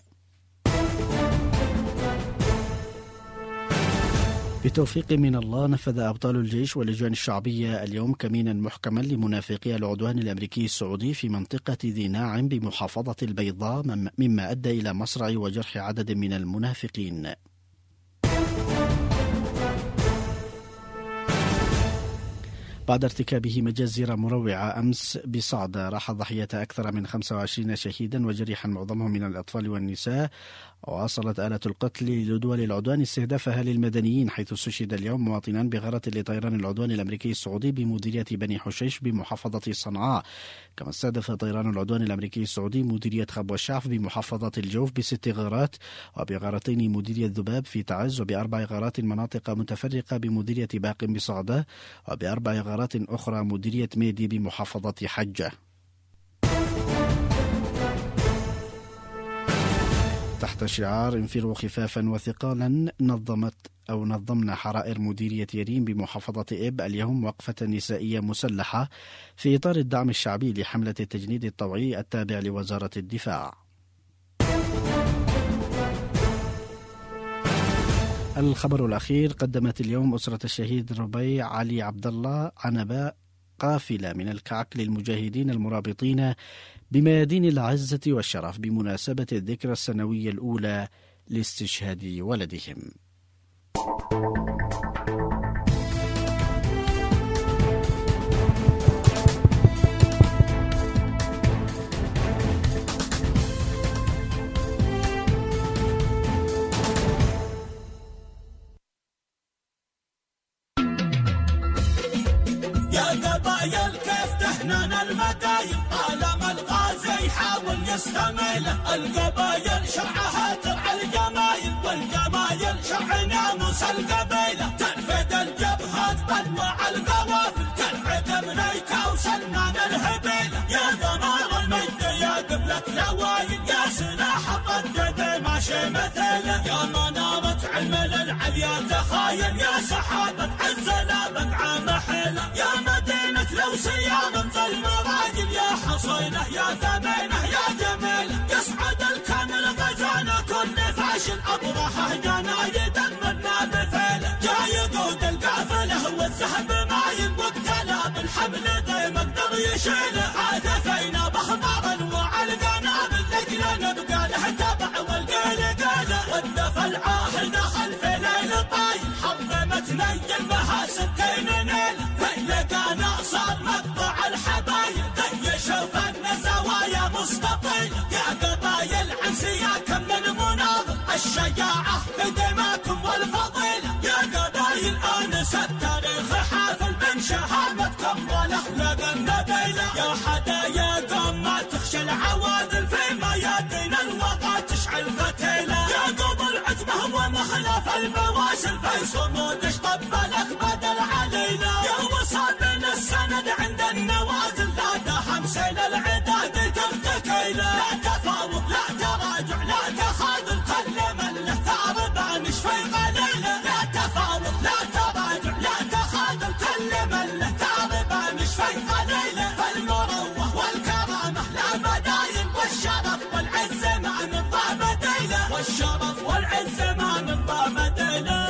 Speaker 2: بتوفيق من الله نفذ أبطال الجيش واللجان الشعبية اليوم كمينا محكما لمنافقي العدوان الأمريكي السعودي في منطقة ذي ناعم بمحافظة البيضاء، مما أدى إلى مصرع وجرح عدد من المنافقين. بعد ارتكابه مجازر مروعة أمس بصعدة، راح ضحية أكثر من 25 شهيدا وجريحا معظمهم من الأطفال والنساء. وواصلت آلة القتل لدول العدوان استهدافها للمدنيين، حيث استشهد اليوم مواطنان بغارة لطيران العدوان الأمريكي السعودي بمديرية بني حشيش بمحافظة صنعاء. كما استهدف طيران العدوان الأمريكي السعودي مديرية خبوة الشعف بمحافظة الجوف ب6 غارات، وبغارتين مديرية ذباب في تعز، وب4 غارات مناطق متفرقة بمديرية باق بصعدة، وب4 غارات أخرى مديرية ميدي بمحافظة حجة. تحت شعار انفروا خفافا وثقالا نظمنا حرائر مديرية يريم بمحافظة إب اليوم وقفة نسائية مسلحة في إطار الدعم الشعبي لحملة التجنيد الطوعي التابع لوزارة الدفاع. الخبر الأخير: قدمت اليوم أسرة الشهيد ربيع علي عبد الله عنباء قافلة من الكعك للمجاهدين المرابطين بميادين العزة والشرف بمناسبة الذكرى السنوية الأولى لاستشهاد ولدهم.
Speaker 1: يا قبايل كيف تحنن المدايل، عالم الغازي يحاول يستميله. القبايل شرعها ترعى الجمايل، والجمايل شرع ناموس القبيلة. تنفد الجبهات تطلع القوافل، تنعد منيكا وسلمان الهبيلة. يا ضمار المجد يا قبلة العوايل، يا سلاح الضد ماشي مثيله. يا منارة علم للعليا تخايل، يا سحابة عزنا بقعة محيلة. يا مدينة لوسيا رمز المراجل، يا حصينة يا ثمينة يا جميلة. يسعد الكامل غزانا كل فاشل، أبرحه جنايد منا بفيله. جاي يقود القافلة والذهب ما ينبت تلا، بالحبل ذي مقدر يشيله. عاثفينا بأخبار انواع القنابل، لجل نبقى له تبع والقيل قيله. والدفع العاهد خلف ليل طايل، حرمتنا يلمها 60 نيله. فيلقانا صار مقطع الحبايل، ذي شوف النزوايا مستطيله. يا قبايل عن سياكم من مناظر، الشجاعة في دماكم والفضيلة. يا قبايل آنس التاريخ حافل من شهامتكم والأخلاق النبيلة. يا حدايا قوم ما تخشى العوادل، في ميادين الوغى تشعل فتيلة. يا قبل عتبه ومخلف المواسل، في صمود اشطب الأخباد العليلة. يا وصال من السند عند النوازل، لا دهم سيل العداد ترتكيله. لا تفاوض لا تراجع لا تخاذل، كل من له ثار بانش في قليله. لا تفاوض لا تراجع لا تخاذل، كل من له ثار بانش في قليله. فالمروه والكرامه لا بدايل، والشرف والعز ما نضى بديله. والشرف والعز ما نضى بديله.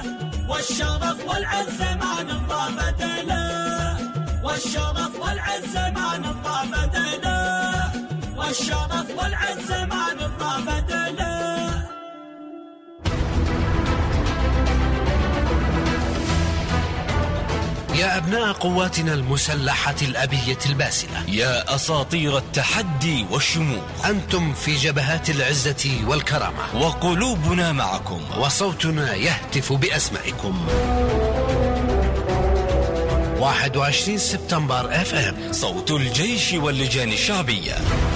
Speaker 1: والشرف والعز ما نضى بديله. والشرف والعز ما نضى بديله. والشرف والعز ما نضى بديله.
Speaker 6: يا أبناء قواتنا المسلحة الأبية الباسلة،
Speaker 3: يا أساطير التحدي والشموخ،
Speaker 6: أنتم في جبهات العزة والكرامة،
Speaker 3: وقلوبنا معكم،
Speaker 6: وصوتنا يهتف بأسمائكم. 21 سبتمبر FM،
Speaker 3: صوت الجيش واللجان الشعبية.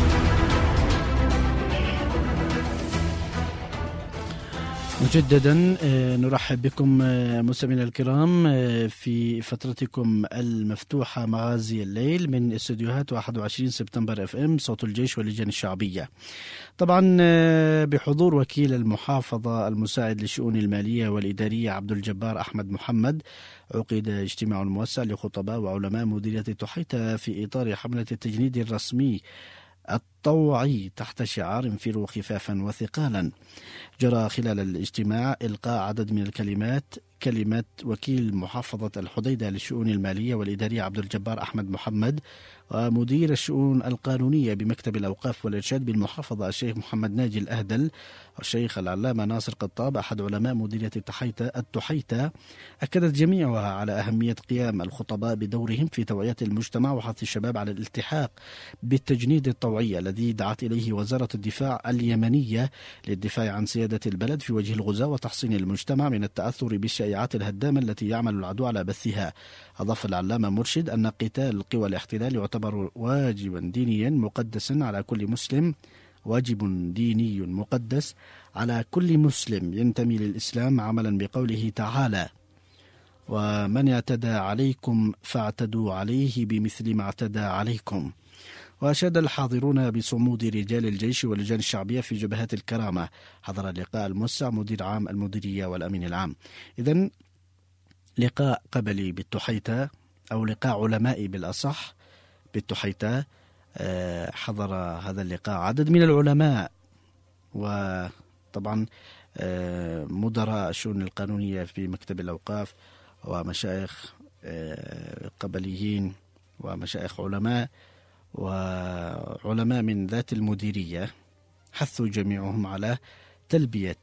Speaker 2: مجددا نرحب بكم مستمعينا الكرام في فترتكم المفتوحة مغازي الليل من استديوهات 21 سبتمبر FM، صوت الجيش واللجان الشعبية. طبعا بحضور وكيل المحافظة المساعد للشؤون المالية والإدارية عبد الجبار أحمد محمد، عقد اجتماع موسع لخطباء وعلماء مديرية تحيتا في إطار حملة التجنيد الرسمي الطوعي تحت شعار انفروا خفافا وثقالا. جرى خلال الاجتماع إلقاء عدد من الكلمات، كلمة وكيل محافظة الحديدة للشؤون المالية والإدارية عبد الجبار أحمد محمد، ومدير الشؤون القانونية بمكتب الأوقاف والإرشاد بالمحافظة الشيخ محمد ناجي الأهدل، والشيخ العلامة ناصر قطاب أحد علماء مديرية التحيتا، أكدت جميعها على أهمية قيام الخطباء بدورهم في توعية المجتمع وحث الشباب على الالتحاق بالتجنيد الطوعي الذي دعت إليه وزارة الدفاع اليمنية للدفاع عن سيادة البلد في وجه الغزاة وتحصين المجتمع من التأثر بالشائعات الهدامة التي يعمل العدو على بثها. أضاف العلامة مرشد أن قتال قوى الاحتلال يعتبر واجبا دينيا مقدسا على كل مسلم، واجب ديني مقدس على كل مسلم ينتمي للإسلام، عملا بقوله تعالى: ومن اعتدى عليكم فاعتدوا عليه بمثل ما اعتدى عليكم. وأشاد الحاضرون بصمود رجال الجيش واللجان الشعبية في جبهات الكرامة. حضر اللقاء الموسع مدير عام المديرية والأمين العام. إذن لقاء قبلي بالتحيتا، أو لقاء علمائي بالأصح بالتحيتا. حضر هذا اللقاء عدد من العلماء، وطبعا مدراء الشؤون القانونية في مكتب الأوقاف، ومشايخ قبليين، ومشايخ علماء، وعلماء من ذات المديرية. حثوا جميعهم على تلبية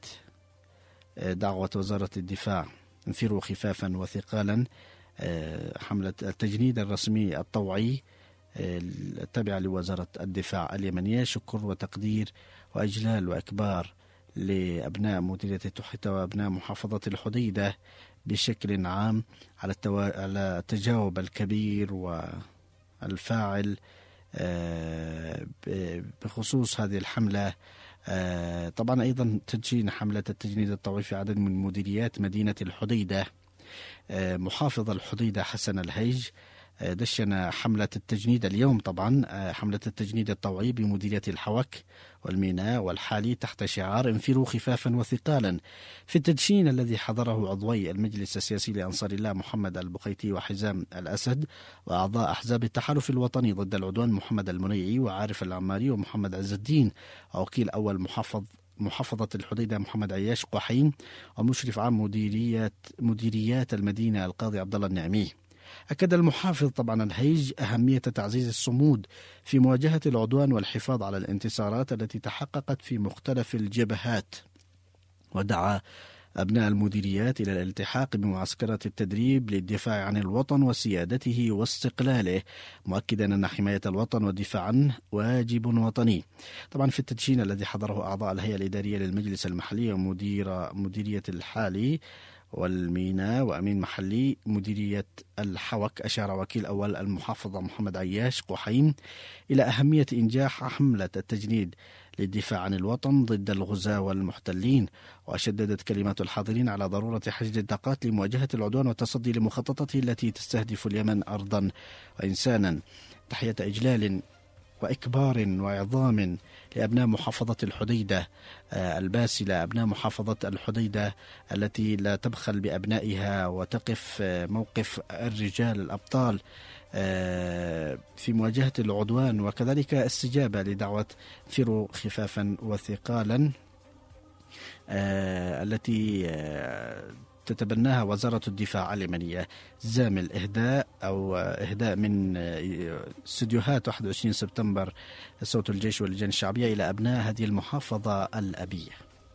Speaker 2: دعوة وزارة الدفاع انفروا خفافا وثقالا، حملة التجنيد الرسمي الطوعي التابعة لوزارة الدفاع اليمنية. شكر وتقدير وإجلال وإكبار لأبناء مديرية تحيتا وأبناء محافظة الحديدة بشكل عام على التجاوب الكبير والفاعل
Speaker 7: بخصوص هذه الحملة. طبعا أيضا تدشين حملة التجنيد الطوعي في عدد من مديريات مدينة الحديدة. محافظ الحديدة حسن الهيج دشن حملة التجنيد اليوم، طبعا حملة التجنيد الطوعي بمديرية الحوك والميناء والحالي تحت شعار انفروا خفافا وثقالا. في التدشين الذي حضره عضوي المجلس السياسي لأنصار الله محمد البقيتي وحزام الأسد وأعضاء أحزاب التحالف الوطني ضد العدوان محمد المنيعي وعارف العماري ومحمد عز الدين، ووكيل أول محافظة الحديدة محمد عياش قحيم، ومشرف عام مديريات المدينة القاضي عبد الله النعمي. أكد المحافظ طبعا الهيج أهمية تعزيز الصمود في مواجهة العدوان والحفاظ على الانتصارات التي تحققت في مختلف الجبهات، ودعا أبناء المديريات إلى الالتحاق بمعسكرات التدريب للدفاع عن الوطن وسيادته واستقلاله، مؤكدا أن حماية الوطن والدفاع عنه واجب وطني. طبعا في التدشين الذي حضره أعضاء الهيئة الإدارية للمجلس المحلي ومديرية الحالي والميناء وأمين محلي مديرية الحوك، أشار وكيل أول المحافظة محمد عياش قحيم إلى أهمية إنجاح حملة التجنيد للدفاع عن الوطن ضد الغزاة والمحتلين، وشددت كلمات الحاضرين على ضرورة حشد الطاقات لمواجهة العدوان والتصدي لمخططاته التي تستهدف اليمن أرضا وإنسانا. تحية إجلال وإكبار وعظام لأبناء محافظة الحديدة الباسلة، أبناء محافظة الحديدة التي لا تبخل بأبنائها وتقف موقف الرجال الأبطال في مواجهة العدوان، وكذلك استجابة لدعوة انفروا خفافا وثقالا التي تتبناها وزارة الدفاع اليمنية. زامل إهداء من استديوهات 21 سبتمبر صوت الجيش واللجان الشعبية إلى أبناء هذه المحافظة الأبية.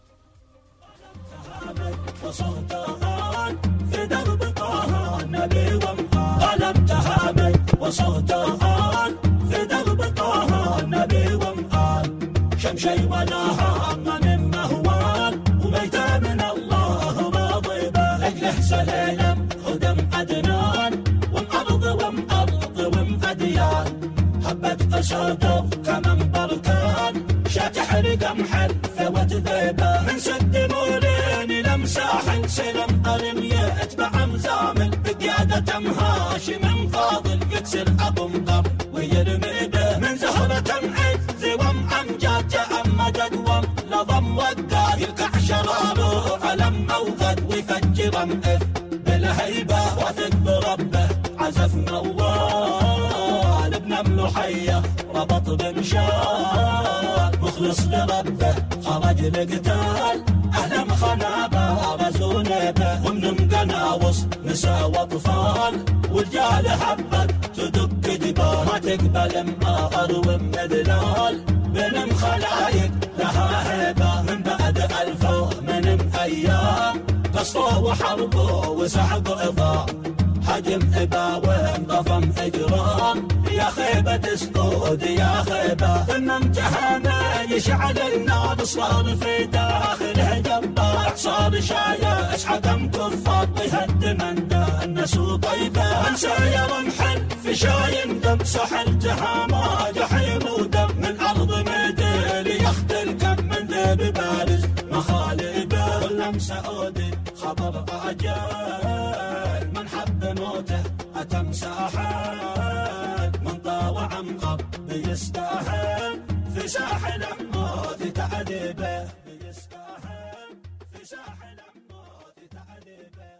Speaker 1: في درب طه النبي قلم تهامل وصوتان في درب طه النبي ومآل شمشي ونهار من مهوال وميتة من الله راضي به اجله سليلم خدم عدنان ومأرض ومأديان هبت قصده كمن بركان شاتح رقم حلفه وتذيبه من سد مولين لمساحن سلم قرم يتبع مزامل بقيادة هاشم فاضل يكسر أبو مقر ويرمي به من زهرة معز ومأمجاد جاء مدد لضم وقاد يلقع شراره على موغد ويفجر مئف بالهيبة واثق بربه عزف موال ابن ملوحية ربط بمشال مخلص لربه خرج لقتال أهل خنابه رزون به ومن قناوص نساء واطفال والرجال حبت تدق دبال ما تقبل مآر ومدلال بنم خلايق لها هيبة من بعد ألفه من أيام قصفه وحربه وسحق إضاء حجم إباوة ضفم إجرام يا خيبة سعود يا خيبة إن امتحانه يشعل النار صار في داخله جبار صار شايع حكم كفار ويهد من دا الناس طيبة من ساير محل في شايم دم سحل تهامة جحيم ودم من أرض مدير يختل كم من ذيب بارز مخالبه كلهم سعودي خبر أجل من حب موته أتم ساحل من طاوع مغب بيستاهل في ساحل الموت تعذيبه بيستاهل في ساحل الموت تعذيبه.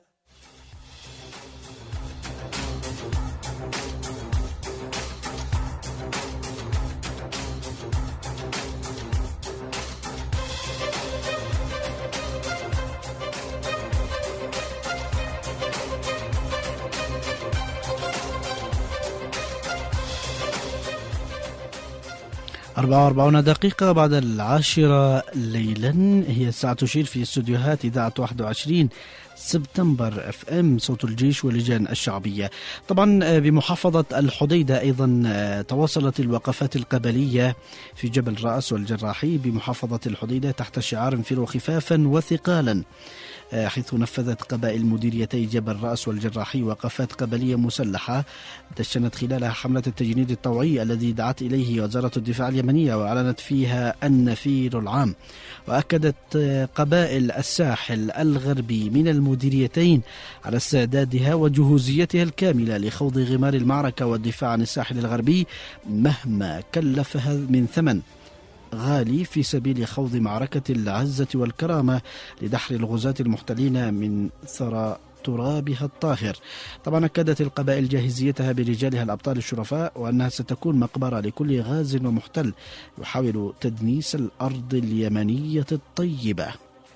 Speaker 7: أربعة وأربعون دقيقة بعد 10 ليلا هي الساعة تشير في استوديوهات إذاعة 21 سبتمبر FM صوت الجيش واللجان الشعبية. طبعا بمحافظة الحديدة أيضا تواصلت الوقفات القبلية في جبل رأس والجراحي بمحافظة الحديدة تحت شعار انفروا خفافا وثقالا، حيث نفذت قبائل مديريتي جبل رأس والجراحي وقفات قبلية مسلحة دشنت خلالها حملة التجنيد الطوعي الذي دعت إليه وزارة الدفاع اليمنية، وأعلنت فيها النفير العام. وأكدت قبائل الساحل الغربي من المديريتين على استعدادها وجهوزيتها الكاملة لخوض غمار المعركة والدفاع عن الساحل الغربي مهما كلفها من ثمن غالي في سبيل خوض معركة العزة والكرامة لدحر الغزاة المحتلين من ثرى ترابها الطاهر. طبعا أكدت القبائل جاهزيتها برجالها الأبطال الشرفاء وأنها ستكون مقبرة لكل غاز ومحتل يحاول تدنيس الأرض اليمنية الطيبة.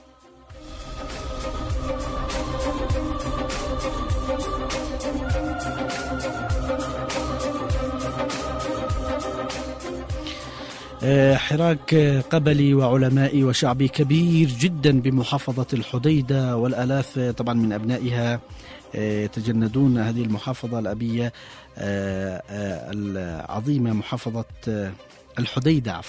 Speaker 7: حراك قبلي وعلمائي وشعبي كبير جدا بمحافظة الحديدة، والآلاف طبعا من أبنائها يتجندون هذه المحافظة الأبية العظيمة، محافظة الحديدة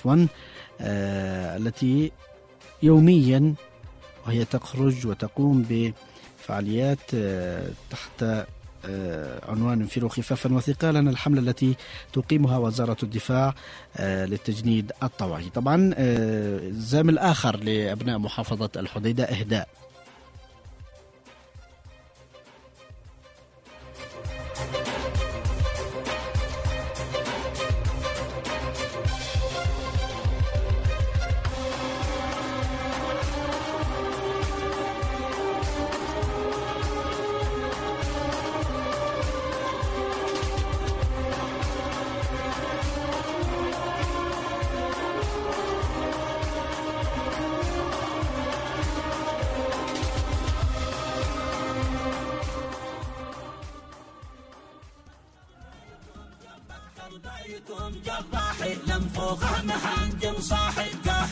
Speaker 7: التي يوميا وهي تخرج وتقوم بفعاليات تحت عنوان انفروا خفافا وثقالا، الحملة التي تقيمها وزارة الدفاع للتجنيد الطوعي. طبعا الزام الآخر لأبناء محافظة الحديدة إهداء
Speaker 1: جراحي لنفوخه محنجم صاحي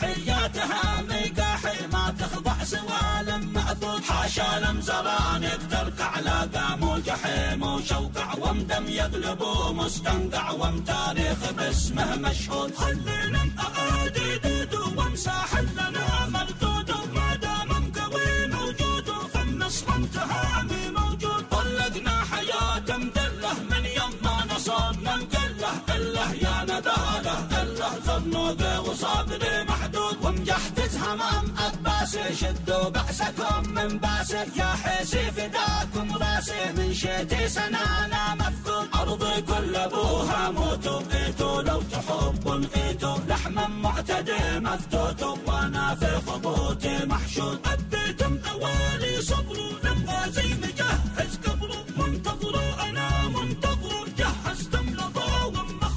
Speaker 1: قاحياتها ميقاحي ما تخضع سوالم معبود حاشا لمزرانك تركع لا قام وجحيم وشوقع ومدم يقلبوا مستنقع ومتاريخ باسمه مشهود. خلينا اعادي دودو ومساح لنا مردود ما دام مقوي موجود فالنصر انتهامي موجود. طلقنا حياة مدله من يوم ما نصبنا مقله الله يا نداله الله ظنوقه وصبري محدود ومجحدز همام أباسي شدوا بأسكم من باسي يا حيسي فداكم راسي من شيتي سنانا مفقود. أرضي كل أبوها موتوا إيتوا لو تحبون إيتوا لحما معتدي مفتوتوا وأنا في خبوتي محشود. أبيتم أوالي صبروا لما زي مجهز قبروا منتظروا أنا منتظروا جهزتم لضوء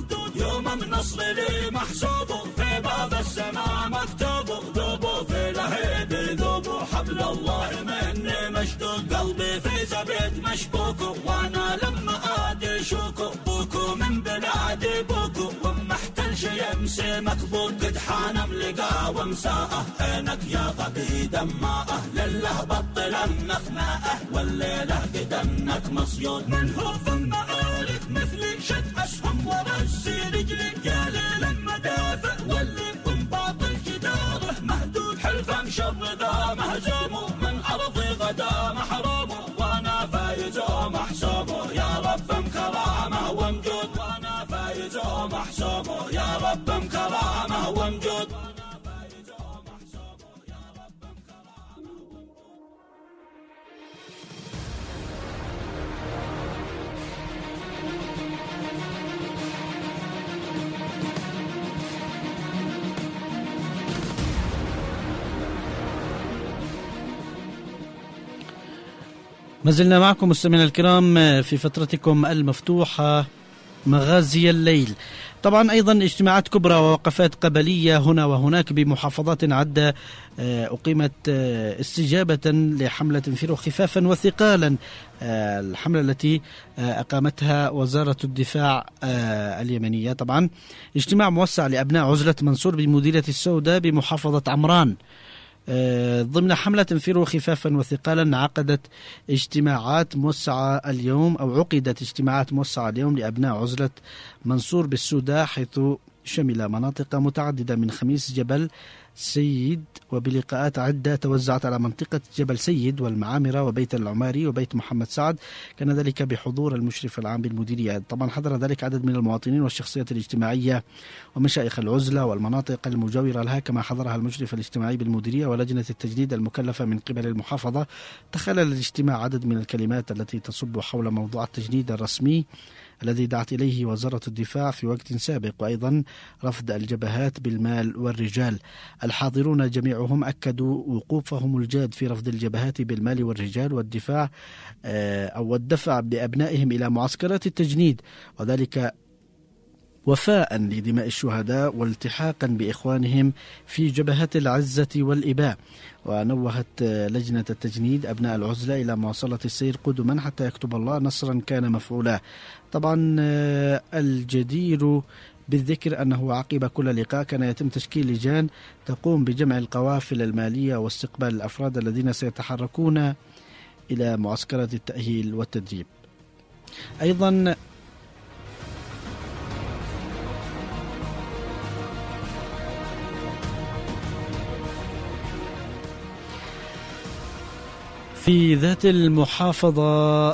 Speaker 1: يوم النصر لي محسوب في باب السماء مكتوب ذوبوا في لهيب ذوبوا حبل الله مني مشدود. قلبي في زبيد مشبوك وانا لما ادي شوكو بوكو من بلادي بوكو ومحتل شي يمسي مكبوت قد حان ملقاه ومساءه عينك يا غبي دماءه لله بطل النخناءه والليله قدمك مصيود. من هو ثم آلك مثلي شد اسهم ورسي رجلي يا ليل المدافع واللي باطل جداره مهدود حلفا مشر ذا مهزوم من ارضي غدا محروم وانا فايز ومحسوم يا رب مكرامه ومجود وانا فايز ومحسوم يا رب مكرامه ومجود.
Speaker 2: ما زلنا معكم مستمعينا الكرام في فترتكم المفتوحة مغازي الليل. طبعا أيضا اجتماعات كبرى ووقفات قبلية هنا وهناك بمحافظات عدة أقيمت استجابة لحملة انفروا خفافا وثقالا، الحملة التي أقامتها وزارة الدفاع اليمنية. طبعا اجتماع موسع لأبناء عزلة منصور بمديرية السوداء بمحافظة عمران
Speaker 7: ضمن حملة انفروا خفافا وثقالا عقدت اجتماعات موسعة اليوم لأبناء عزلة منصور بالسوداء، حيث شمل مناطق متعددة من خميس جبل سيد، وبلقاءات عدة توزعت على منطقة جبل سيد والمعامرة وبيت العماري وبيت محمد سعد، كان ذلك بحضور المشرف العام بالمديرية. طبعا حضر ذلك عدد من المواطنين والشخصيات الاجتماعية ومشايخ العزلة والمناطق المجاورة لها، كما حضرها المشرف الاجتماعي بالمديرية ولجنة التجنيد المكلفة من قبل المحافظة. تخلل الاجتماع عدد من الكلمات التي تصب حول موضوع التجنيد الرسمي الذي دعت إليه وزارة الدفاع في وقت سابق، وأيضا رفض الجبهات بالمال والرجال. الحاضرون جميعهم أكدوا وقوفهم الجاد في رفض الجبهات بالمال والرجال والدفاع والدفع بأبنائهم إلى معسكرات التجنيد، وذلك وفاء لدماء الشهداء والتحاقا بإخوانهم في جبهات العزة والإباء. ونوهت لجنة التجنيد أبناء العزلة إلى مواصلة السير قدما حتى يكتب الله نصرا كان مفعولا. طبعا الجدير بالذكر أنه عقب كل لقاء كان يتم تشكيل لجان تقوم بجمع القوافل المالية واستقبال الأفراد الذين سيتحركون إلى معسكرات التأهيل والتدريب. أيضا في ذات المحافظة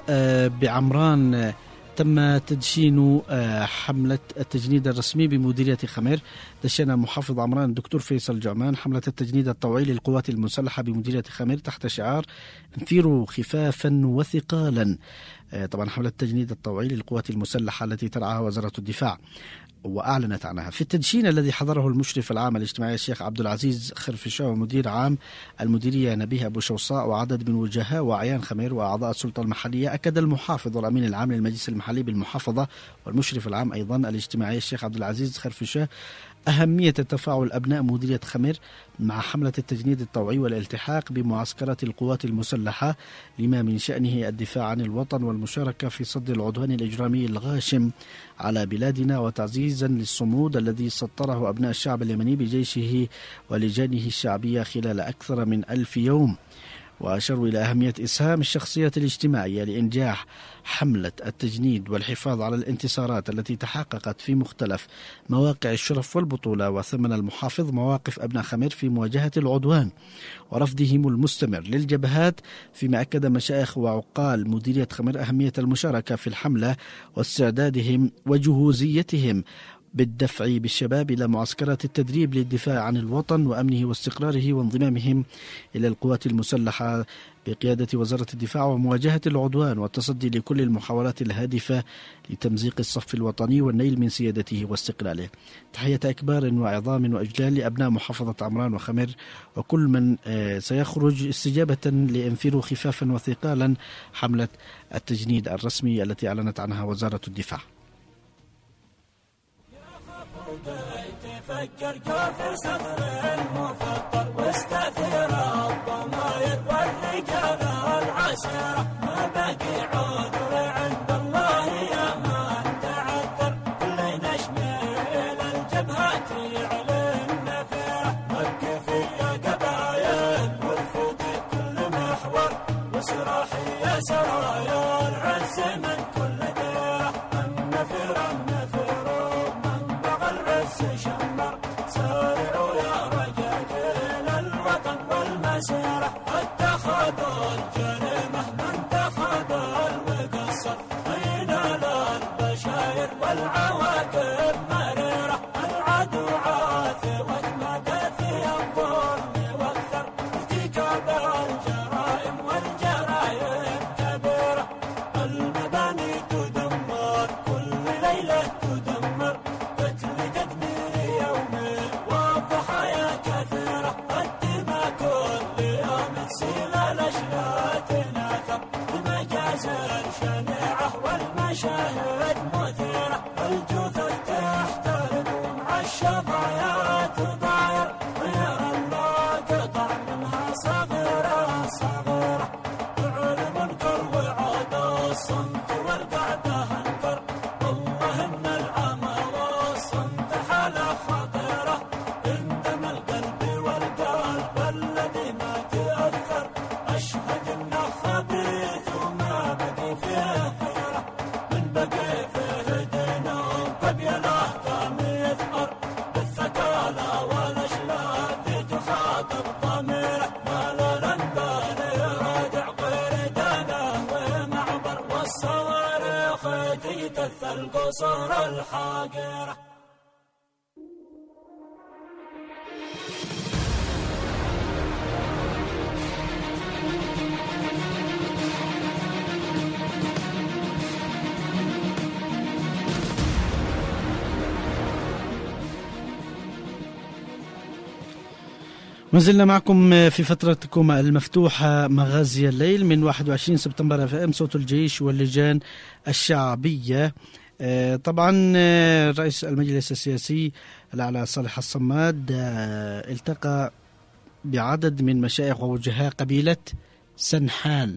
Speaker 7: بعمران تم تدشين حملة التجنيد الرسمي بمديرية خمير. دشن محافظ عمران الدكتور فيصل جعمان حملة التجنيد الطوعي للقوات المسلحة بمديرية خمير تحت شعار انفروا خفافا وثقالا. طبعا حملة التجنيد الطوعي للقوات المسلحة التي ترعاها وزارة الدفاع وأعلنت عنها. في التدشين الذي حضره المشرف العام الاجتماعي الشيخ عبد العزيز خرفشة ومدير عام المديرية نبيه أبو شوصاء وعدد من وجهاء وأعيان خمير وأعضاء السلطة المحلية، أكد المحافظ والأمين العام للمجلس المحلي بالمحافظة والمشرف العام أيضا الاجتماعي الشيخ عبد العزيز خرفشة أهمية تفاعل أبناء مديرية خمير مع حملة التجنيد الطوعي والالتحاق بمعسكرات القوات المسلحة لما من شأنه الدفاع عن الوطن والمشاركة في صد العدوان الإجرامي الغاشم على بلادنا، وتعزيزا للصمود الذي سطره أبناء الشعب اليمني بجيشه ولجانه الشعبية خلال أكثر من 1000 يوم. وأشاروا إلى أهمية إسهام الشخصيات الاجتماعية لإنجاح حملة التجنيد والحفاظ على الانتصارات التي تحققت في مختلف مواقع الشرف والبطولة. وثمن المحافظ مواقف أبناء خمير في مواجهة العدوان ورفضهم المستمر للجبهات، فيما أكد مشايخ وعقال مديرية خمير أهمية المشاركة في الحملة واستعدادهم وجهوزيتهم بالدفع بالشباب إلى معسكرات التدريب للدفاع عن الوطن وأمنه واستقراره وانضمامهم إلى القوات المسلحة بقيادة وزارة الدفاع ومواجهة العدوان والتصدي لكل المحاولات الهادفة لتمزيق الصف الوطني والنيل من سيادته واستقلاله. تحية إكبار وعظام وإجلال لأبناء محافظة عمران وخمير وكل من سيخرج استجابة لانفروا خفافا وثقالا حملة التجنيد الرسمي التي أعلنت عنها وزارة الدفاع.
Speaker 1: تفكر كيف صدر المفطر واستثير الضماير والرجال العسيرة، ما باقي عذر عند الله يا من تعثر، كل نشمل الجبهات يعلن نفيرة، وقف يا قبايل والفوق كل محور وسراحي يا سرايا العز من كل ديرة، النفيرة شمر سارعوا يا رجال الوطن والمسيرة، اتخذوا الجريمة من اتخذ الوقصر، ينال البشاير والعواقب مريرة، العدو عاثي واتمدى في الظلم واكثر، ارتكاب الجرائم والجرائم كبيرة، المباني تدمر كل ليلة تدمر، شنيعة والمشاهد مثيرة، الجثث القصور الحاقرة.
Speaker 2: ما زلنا معكم في فترتكم المفتوحة مغازي الليل من 21 سبتمبر FM صوت الجيش واللجان الشعبية. طبعا رئيس المجلس السياسي الأعلى صالح الصماد التقى بعدد من مشايخ ووجهاء قبيلة سنحان.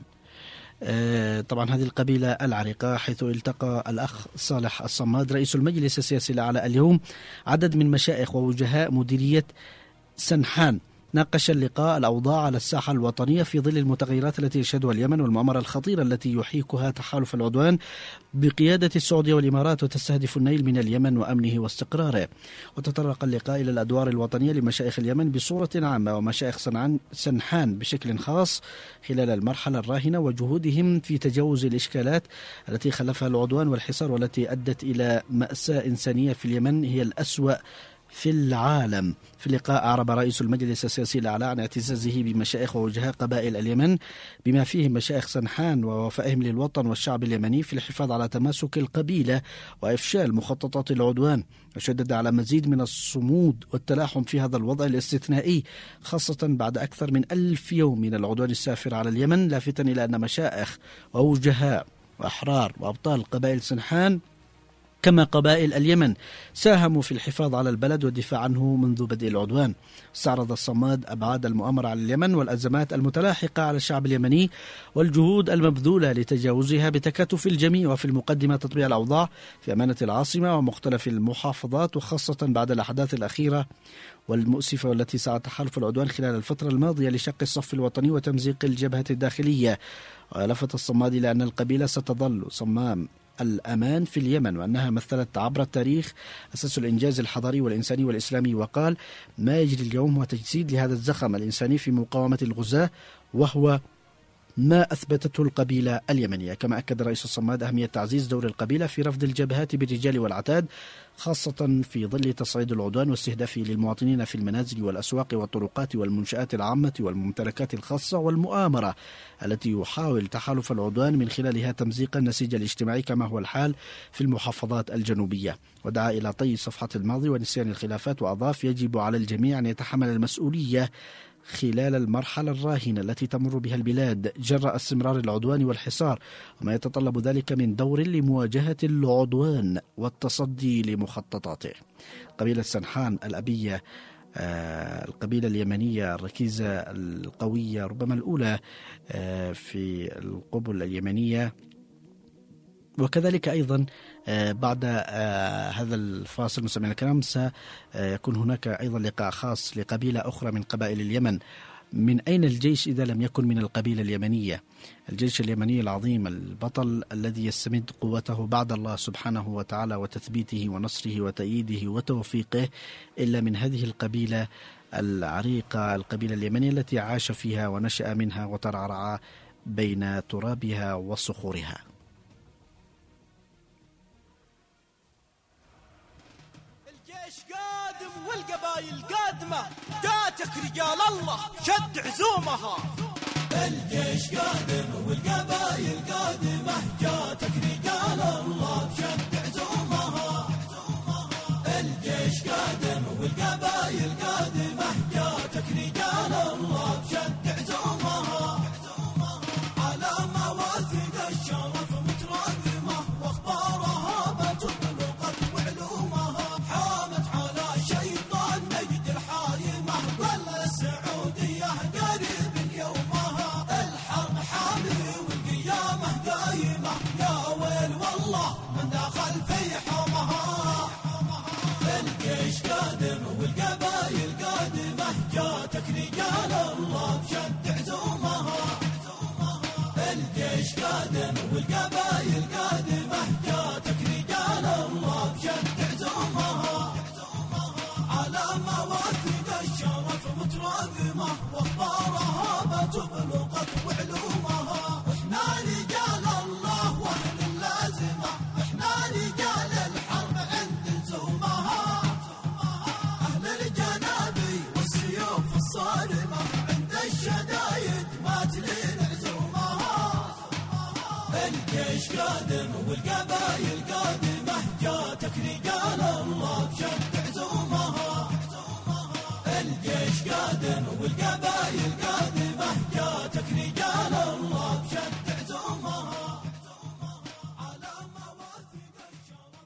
Speaker 2: طبعا هذه القبيلة العريقة، حيث التقى الأخ صالح الصماد رئيس المجلس السياسي الأعلى اليوم عدد من مشايخ ووجهاء مديرية سنحان. ناقش اللقاء الأوضاع على الساحة الوطنية في ظل المتغيرات التي يشهدها اليمن والمؤامرة الخطيرة التي يحيكها تحالف العدوان بقيادة السعودية والإمارات وتستهدف النيل من اليمن وأمنه واستقراره. وتطرق اللقاء إلى الأدوار الوطنية لمشايخ اليمن بصورة عامة ومشايخ سنحان بشكل خاص خلال المرحلة الراهنة وجهودهم في تجاوز الإشكالات التي خلفها العدوان والحصار والتي أدت إلى مأساة إنسانية في اليمن هي الأسوأ في العالم. في اللقاء أعرب رئيس المجلس السياسي الأعلى عن اعتزازه بمشايخ ووجهاء قبائل اليمن بما فيهم مشايخ سنحان ووفائهم للوطن والشعب اليمني في الحفاظ على تماسك القبيلة وإفشال مخططات العدوان، وشدد على مزيد من الصمود والتلاحم في هذا الوضع الاستثنائي خاصة بعد أكثر من 1000 يوم من العدوان السافر على اليمن، لافتا إلى أن مشايخ ووجهاء وأحرار وأبطال قبائل سنحان كما قبائل اليمن ساهموا في الحفاظ على البلد والدفاع عنه منذ بدء العدوان. استعرض الصماد أبعاد المؤامرة على اليمن والأزمات المتلاحقة على الشعب اليمني والجهود المبذولة لتجاوزها بتكاتف الجميع، وفي المقدمة تطبيع الأوضاع في أمانة العاصمة ومختلف المحافظات، وخاصة بعد الأحداث الأخيرة والمؤسفة والتي سعى تحالف العدوان خلال الفترة الماضية لشق الصف الوطني وتمزيق الجبهة الداخلية. ولفت الصماد إلى أن القبيلة ستظل صمام الأمان في اليمن وأنها مثلت عبر التاريخ أساس الإنجاز الحضاري والإنساني والإسلامي، وقال ما يجري اليوم هو تجسيد لهذا الزخم الإنساني في مقاومة الغزاة وهو ما أثبتته القبيلة اليمنية. كما أكد رئيس الصماد أهمية تعزيز دور القبيلة في رفض الجبهات بالرجال والعتاد، خاصة في ظل تصعيد العدوان واستهدافه للمواطنين في المنازل والأسواق والطرقات والمنشآت العامة والممتلكات الخاصة، والمؤامرة التي يحاول تحالف العدوان من خلالها تمزيق النسيج الاجتماعي كما هو الحال في المحافظات الجنوبية. ودعا إلى طي صفحة الماضي ونسيان الخلافات، وأضاف يجب على الجميع أن يتحمل المسؤولية خلال المرحلة الراهنة التي تمر بها البلاد جراء استمرار العدوان والحصار، وما يتطلب ذلك من دور لمواجهة العدوان والتصدي لمخططاته. قبيلة سنحان الأبية القبيلة اليمنية الركيزة القوية ربما الأولى في القبل اليمنية. وكذلك أيضا بعد هذا الفاصل مستمعينا الكرام سيكون هناك أيضا لقاء خاص لقبيلة أخرى من قبائل اليمن. من أين الجيش إذا لم يكن من القبيلة اليمنية؟ الجيش اليمني العظيم البطل الذي يستمد قوته بعد الله سبحانه وتعالى وتثبيته ونصره وتأييده وتوفيقه إلا من هذه القبيلة العريقة، القبيلة اليمنية التي عاش فيها ونشأ منها وترعرع بين ترابها وصخورها.
Speaker 5: قادم والقبايل قادمة، جاتك رجال الله شد عزومها. الجيش قادم والقبايل قادمة، جاتك رجال الله شد عزومها. الجيش قادم والقبايل قادمة، جاتك رجال الله شد عزومها. على مواثيق الشرف متراكمة، واخبارها بتبلغت وعلومها. حامت على شيطان مجد الحايمة، ظل السعودية قريب يومها. الحرب حامي والقيامة قايمة، يا ويل والله من دخل في حمها. الجيش قادم والقبايل قادمة، جاتك رجال الله بشد عزومها. الجيش قادم والقبايل قادمة، جاتك رجال الله بشد عزومها. على مواثيق الشرف متراكمة، واخبارها بتبلغت وعلومها. احنا رجال الله واهل اللازمة، احنا رجال
Speaker 1: الجيش قادم والقبايل قادمة جاتك رجال الله بشد عزومها. الجيش قادم والقبايل قادمة جاتك رجال الله بشد عزومها. على مواثيق الشرف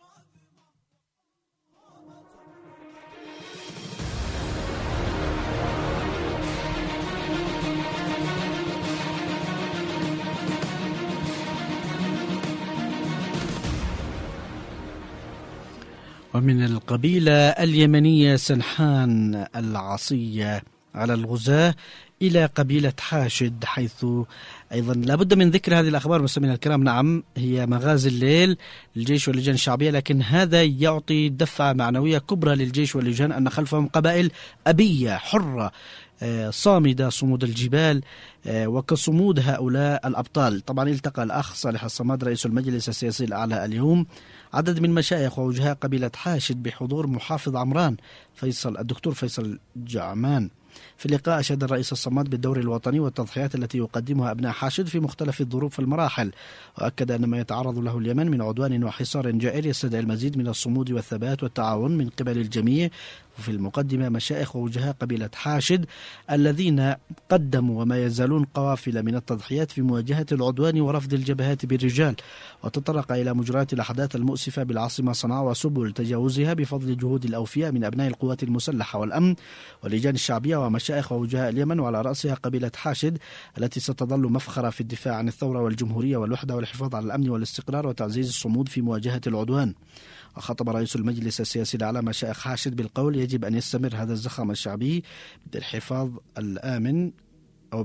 Speaker 7: ومن القبيلة اليمنية سنحان العصية على الغزاة إلى قبيلة حاشد، حيث أيضا لابد من ذكر هذه الأخبار مستمعينا الكرام. نعم، هي مغازي الليل للجيش واللجان الشعبية، لكن هذا يعطي دفعة معنوية كبرى للجيش واللجان أن خلفهم قبائل أبية حرة صامدة صمود الجبال وكصمود هؤلاء الأبطال. طبعا التقى الأخ صالح الصماد رئيس المجلس السياسي الأعلى اليوم عدد من مشايخ ووجهاء قبيلة حاشد بحضور محافظ عمران الدكتور فيصل جعمان. في اللقاء أشاد الرئيس الصماد بالدور الوطني والتضحيات التي يقدمها أبناء حاشد في مختلف الظروف والمراحل، وأكد أن ما يتعرض له اليمن من عدوان وحصار جائر يستدعي المزيد من الصمود والثبات والتعاون من قبل الجميع. وفي المقدمة مشائخ ووجهاء قبيلة حاشد الذين قدموا وما يزالون قوافل من التضحيات في مواجهة العدوان ورفض الجبهات بالرجال، وتطرق إلى مجريات الأحداث المؤسفة بالعاصمة صنعاء وسبل تجاوزها بفضل جهود الأوفياء من أبناء القوات المسلحة والأمن واللجان الشعبية ومشائخ ووجهاء اليمن، وعلى رأسها قبيلة حاشد التي ستظل مفخرة في الدفاع عن الثورة والجمهورية والوحدة والحفاظ على الأمن والاستقرار وتعزيز الصمود في مواجهة العدوان. وخطب رئيس المجلس السياسي الأعلى مشائخ حاشد بالقول: يجب أن يستمر هذا الزخم الشعبي بالحفاظ الآمن أو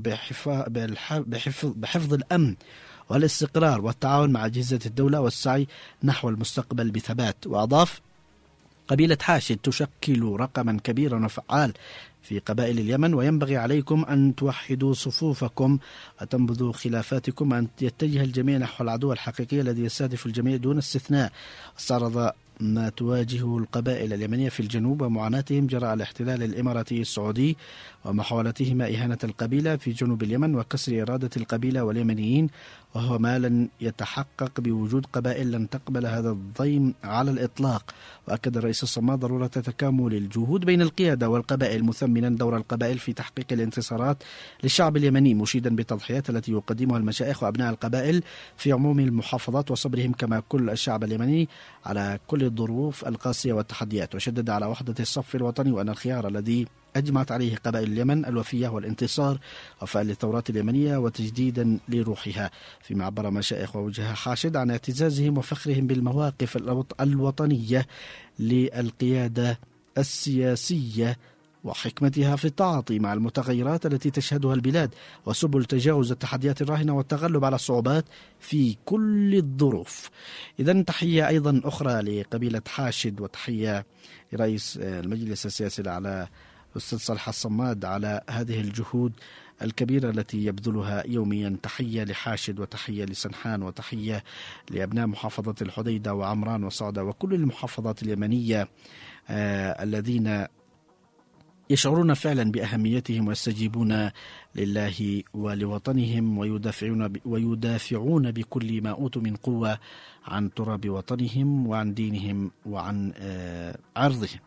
Speaker 7: بحفظ الأمن والاستقرار والتعاون مع أجهزة الدولة والسعي نحو المستقبل بثبات. وأضاف: قبيلة حاشد تشكل رقما كبيرا وفعال في قبائل اليمن، وينبغي عليكم أن توحدوا صفوفكم وتنبذوا خلافاتكم وأن يتجه الجميع نحو العدو الحقيقي الذي يستهدف الجميع دون استثناء. استعرض ما تواجهه القبائل اليمنية في الجنوب ومعاناتهم جراء الاحتلال الإماراتي السعودي ومحاولتهما إهانة القبيلة في جنوب اليمن وكسر إرادة القبيلة واليمنيين، وهو ما لن يتحقق بوجود قبائل لن تقبل هذا الضيم على الإطلاق. وأكد الرئيس الصماد ضرورة تكامل الجهود بين القيادة والقبائل، مثمنا دور القبائل في تحقيق الانتصارات للشعب اليمني، مشيدا بالتضحيات التي يقدمها المشائخ وأبناء القبائل في عموم المحافظات وصبرهم كما كل الشعب اليمني على كل الظروف القاسية والتحديات. وشدد على وحدة الصف الوطني وأن الخيار الذي أجمعت عليه قبائل اليمن الوفية والانتصار وفاء للثورات اليمنية وتجديدا لروحها. فيما عبر مشائخ ووجهاء حاشد عن اعتزازهم وفخرهم بالمواقف الوطنية للقيادة السياسية وحكمتها في التعاطي مع المتغيرات التي تشهدها البلاد وسبل تجاوز التحديات الراهنة والتغلب على الصعوبات في كل الظروف. إذن تحية أيضا أخرى لقبيلة حاشد وتحية لرئيس المجلس السياسي الأعلى الأستاذ صالح الصماد على هذه الجهود الكبيرة التي يبذلها يوميا. تحية لحاشد وتحية لسنحان وتحية لأبناء محافظة الحديدة وعمران وصعدة وكل المحافظات اليمنية الذين يشعرون فعلا بأهميتهم ويستجيبون لله ولوطنهم ويدافعون بكل ما أوتوا من قوة عن تراب وطنهم وعن دينهم وعن عرضهم.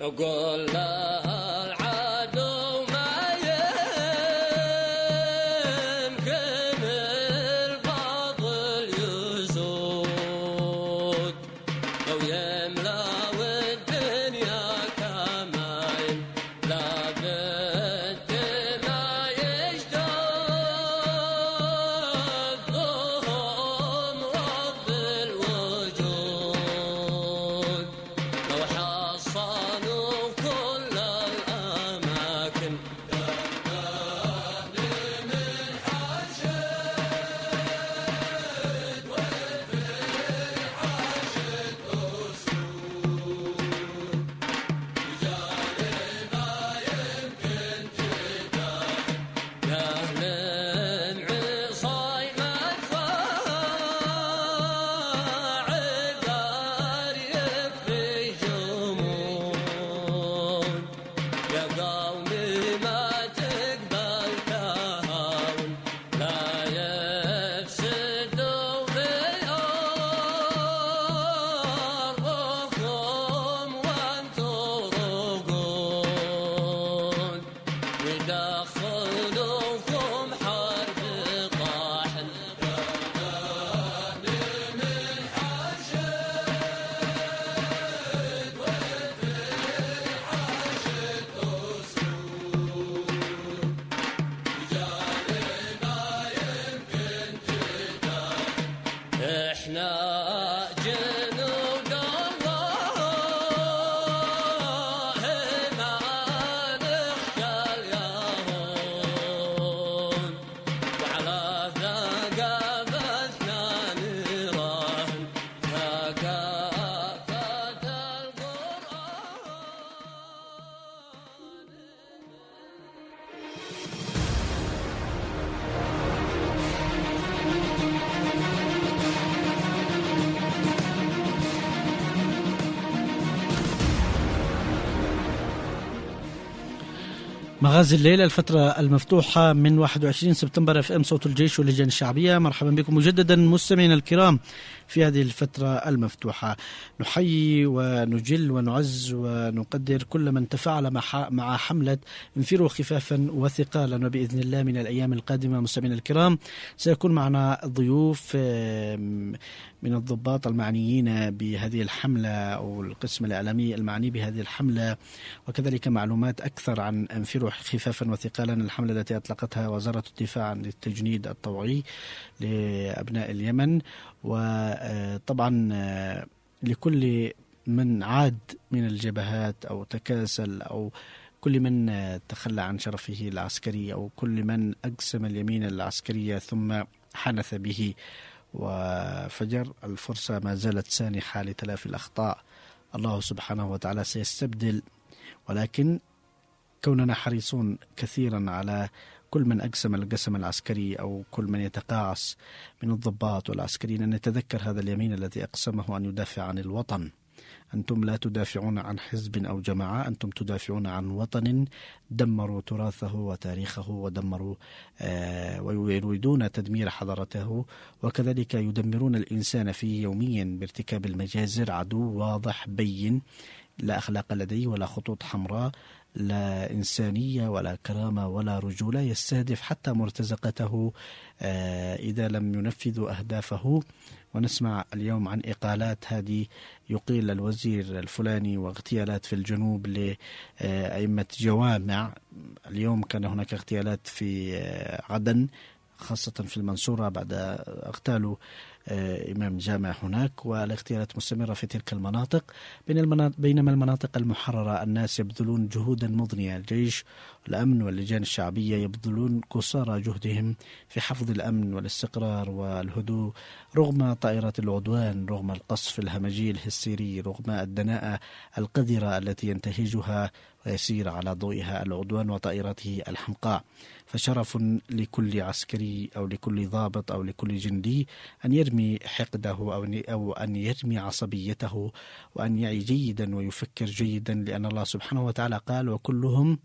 Speaker 8: وقول العدو ما يمكن الباطل يزود لو يملأ والدنيا كما يملأ بالدماء يشتد ضهم رب الوجود لو حصنوا كل الأماكن أهل عصاي مدفع عقار يكفي جمود يا قومي ما تقبل تهاون لا يفسدوا في أرضكم وانتم رقود ويدخلوكم حرب طاحن احنا جنود الله ما نخشى اليهود وعلى ثقافتنا نراهن ثقافة القرآن.
Speaker 2: مغازي الليلة الفترة المفتوحة من 21 سبتمبر FM صوت الجيش واللجان الشعبية. مرحبا بكم مجددا مستمعينا الكرام في هذه الفترة المفتوحة. نحيي ونجل ونعز ونقدر كل من تفاعل مع حملة انفروا خفافا وثقالا، وبإذن الله من الأيام القادمة مستمعينا الكرام سيكون معنا ضيوف من الضباط المعنيين بهذه الحملة أو القسم الإعلامي المعني بهذه الحملة، وكذلك معلومات أكثر عن انفروا خفافا وثقالا، الحملة التي أطلقتها وزارة الدفاع للتجنيد الطوعي لأبناء اليمن. وطبعا لكل من عاد من الجبهات أو تكاسل أو كل من تخلى عن شرفه العسكري أو كل من أقسم اليمين العسكرية ثم حنث به وفجر، الفرصة ما زالت سانحة لتلافي الأخطاء. الله سبحانه وتعالى سيستبدل، ولكن كوننا حريصون كثيرا على كل من أقسم القسم العسكري أو كل من يتقاعس من الضباط والعسكريين أن نتذكر هذا اليمين الذي أقسمه أن يدافع عن الوطن. أنتم لا تدافعون عن حزب أو جماعة، أنتم تدافعون عن وطن دمروا تراثه وتاريخه ودمروا ويريدون تدمير حضارته، وكذلك يدمرون الإنسان فيه يوميا بارتكاب المجازر. عدو واضح بين، لا أخلاق لديه ولا خطوط حمراء، لا إنسانية ولا كرامة ولا رجولة، يستهدف حتى مرتزقته إذا لم ينفذوا أهدافه. ونسمع اليوم عن إقالات، هذه يقيل الوزير الفلاني، واغتيالات في الجنوب لأئمة جوامع. اليوم كان هناك اغتيالات في عدن خاصة في المنصورة بعد اغتالوا إمام جامع هناك، والاغتيالات مستمرة في تلك المناطق. بينما المناطق المحررة الناس يبذلون جهودا مضنية، الجيش والأمن واللجان الشعبية يبذلون قصارى جهدهم في حفظ الأمن والاستقرار والهدوء رغم طائرات العدوان، رغم القصف الهمجي الهستيري، رغم الدناءة القذرة التي ينتهجها ويسير على ضوئها العدوان وطائراته الحمقاء. فشرف لكل عسكري أو لكل ضابط أو لكل جندي أن يرمي حقده أو أن يرمي عصبيته، وأن يعي جيدا ويفكر جيدا، لأن الله سبحانه وتعالى قال: وكلهم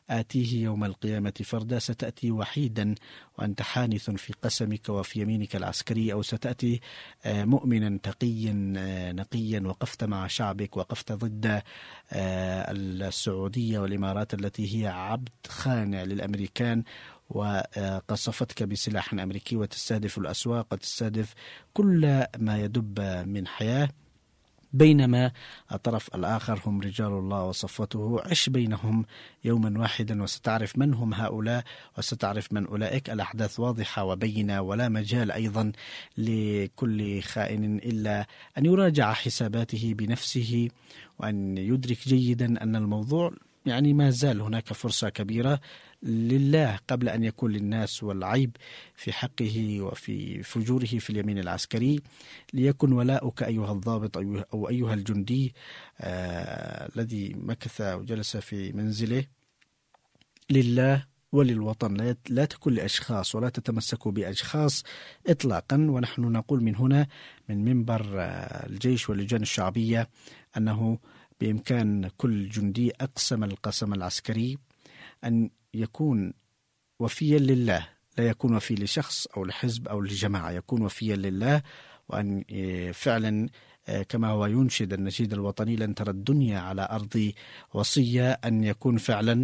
Speaker 7: آتيه يوم القيامة فردا، ستأتي وحيدا وأنت حانث في قسمك وفي يمينك العسكري، أو ستأتي مؤمنا تقيا نقيا وقفت مع شعبك، وقفت ضد السعودية والإمارات التي هي عبد خانع للأمريكان، وقصفتك بسلاح أمريكي وتستهدف الأسواق وتستهدف كل ما يدب من حياة، بينما الطرف الآخر هم رجال الله وصفوته. عش بينهم يوما واحدا وستعرف من هم هؤلاء وستعرف من أولئك. الأحداث واضحة وبينة، ولا مجال أيضا لكل خائن إلا أن يراجع حساباته بنفسه، وأن يدرك جيدا أن الموضوع يعني ما زال هناك فرصة كبيرة لله قبل أن يكون للناس، والعيب في حقه وفي فجوره في اليمين العسكري. ليكن ولاؤك أيها الضابط أو أيها الجندي الذي مكث وجلس في منزله لله وللوطن، لا تكن لأشخاص ولا تتمسكوا بأشخاص إطلاقا. ونحن نقول من هنا من منبر الجيش واللجان الشعبية أنه بإمكان كل جندي أقسم القسم العسكري أن يكون وفيا لله، لا يكون وفي لشخص أو لحزب أو لجماعة، يكون وفيا لله، وأن فعلا كما هو ينشد النشيد الوطني لن ترى الدنيا على أرض وصية، أن يكون فعلا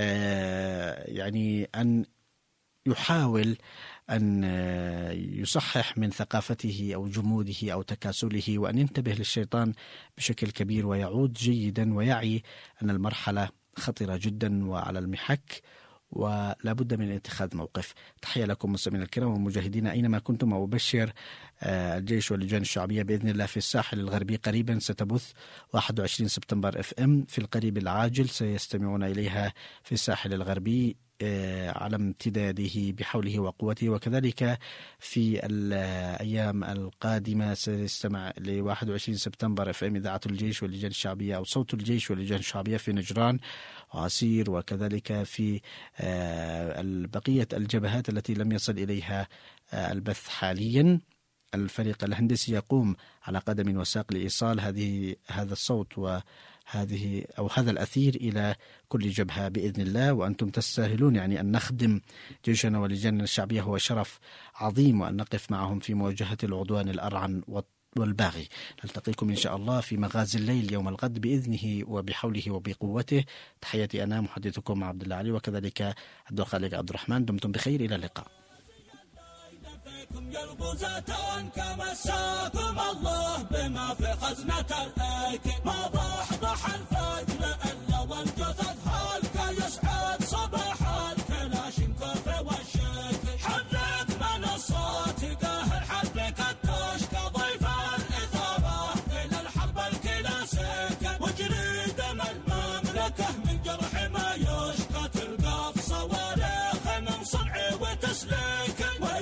Speaker 7: يعني أن يحاول أن يصحح من ثقافته أو جموده أو تكاسله، وأن ينتبه للشيطان بشكل كبير ويعود جيدا ويعي أن المرحلة خطيرة جدا وعلى المحك، ولا بد من اتخاذ موقف. تحية لكم مستمعينا الكرام والمجاهدين أينما كنتم. وأبشر الجيش واللجان الشعبية بإذن الله في الساحل الغربي قريبا ستبث 21 سبتمبر FM في القريب العاجل، سيستمعون إليها في الساحل الغربي على امتداده بحوله وقوته. وكذلك في الأيام القادمة سيستمع ل 21 سبتمبر FM إذاعة الجيش واللجان الشعبية أو صوت الجيش واللجان الشعبية في نجران وعسير، وكذلك في بقية الجبهات التي لم يصل إليها البث حاليا. الفريق الهندسي يقوم على قدم وساق لإيصال هذا الصوت هذا الأثير إلى كل جبهة بإذن الله، وأنتم تستاهلون يعني أن نخدم جيشنا ولجاننا الشعبية، هو شرف عظيم، وأن نقف معهم في مواجهة العدوان الأرعن والباغي. نلتقيكم إن شاء الله في مغازي الليل يوم الغد بإذنه وبحوله وبقوته. تحياتي أنا محدثكم عبد الله علي، وكذلك عبد الخالق عبد الرحمن. دمتم بخير، إلى اللقاء.
Speaker 1: يا الغزاة كمساكم الله بما في خزنة الأيك، ما ضحضح الفجر إلا والجثث هالك، يسعد صباح الكلاشنكوف والشك، حرك من الصوت قاهر حرك التشك، ضيف الإثارة إلى الحرب الكلاسيك، وجري دم المملكة من جرح ما يشكى، تلقى في صواريخ من صنع وتسليك،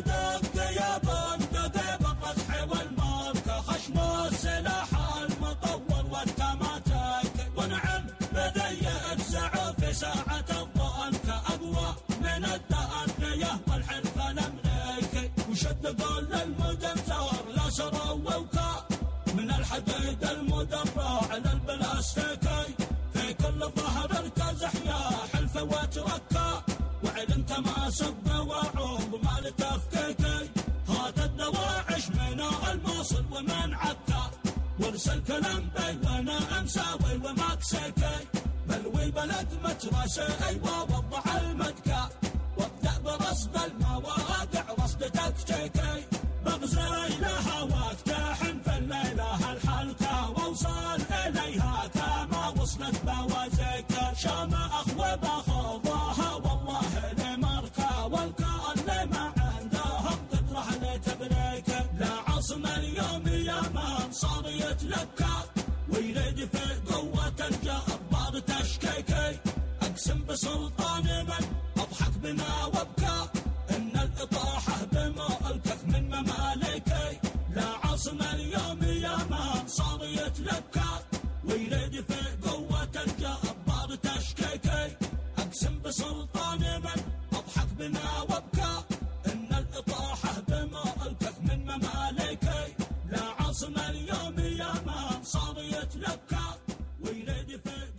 Speaker 1: ساعة الضأن كأقوى من الدأنية والحرفة الأمريكي، وشد قول المدن ثار لا سروا وكا من الحديد المدرع على البلاستيكي، في كل ظهر ارتزح يا حلفة وتركا، وعلن تماسك بوعوب مال تفكيكي، هات الدواعش من الموصل ومن عكا، ورسل كلام بي وانا امساوي ومكسيكي، بلوي بلد مترسي ايوه وضع المدكة، وابدأ برصد المواقع رصد تكتيكي، بغزي لها وافتحن في الليلة الحلقة، واوصل اليها كما وصلت بوازيك، شام اخوة بخوضها والله لمركة، والكأن ما عندهم قدرة لتبريك، لا عاصم اليوم يا من صار يتلكى، ويريد في قوة الجبار تشكيكي، أقسم بسلطان من أضحك بما وابكى، إن الإطاحة بملكك من مماليكي، لا عاصم اليوم يا من صار يتلكى، ويريد في قوة الجبار تشكيكي، أقسم بسلطان من أضحك بما وابكى، إن الإطاحة بملكك من مماليكي، لا عاصم اليوم يا من صار يتلكى، ويريد في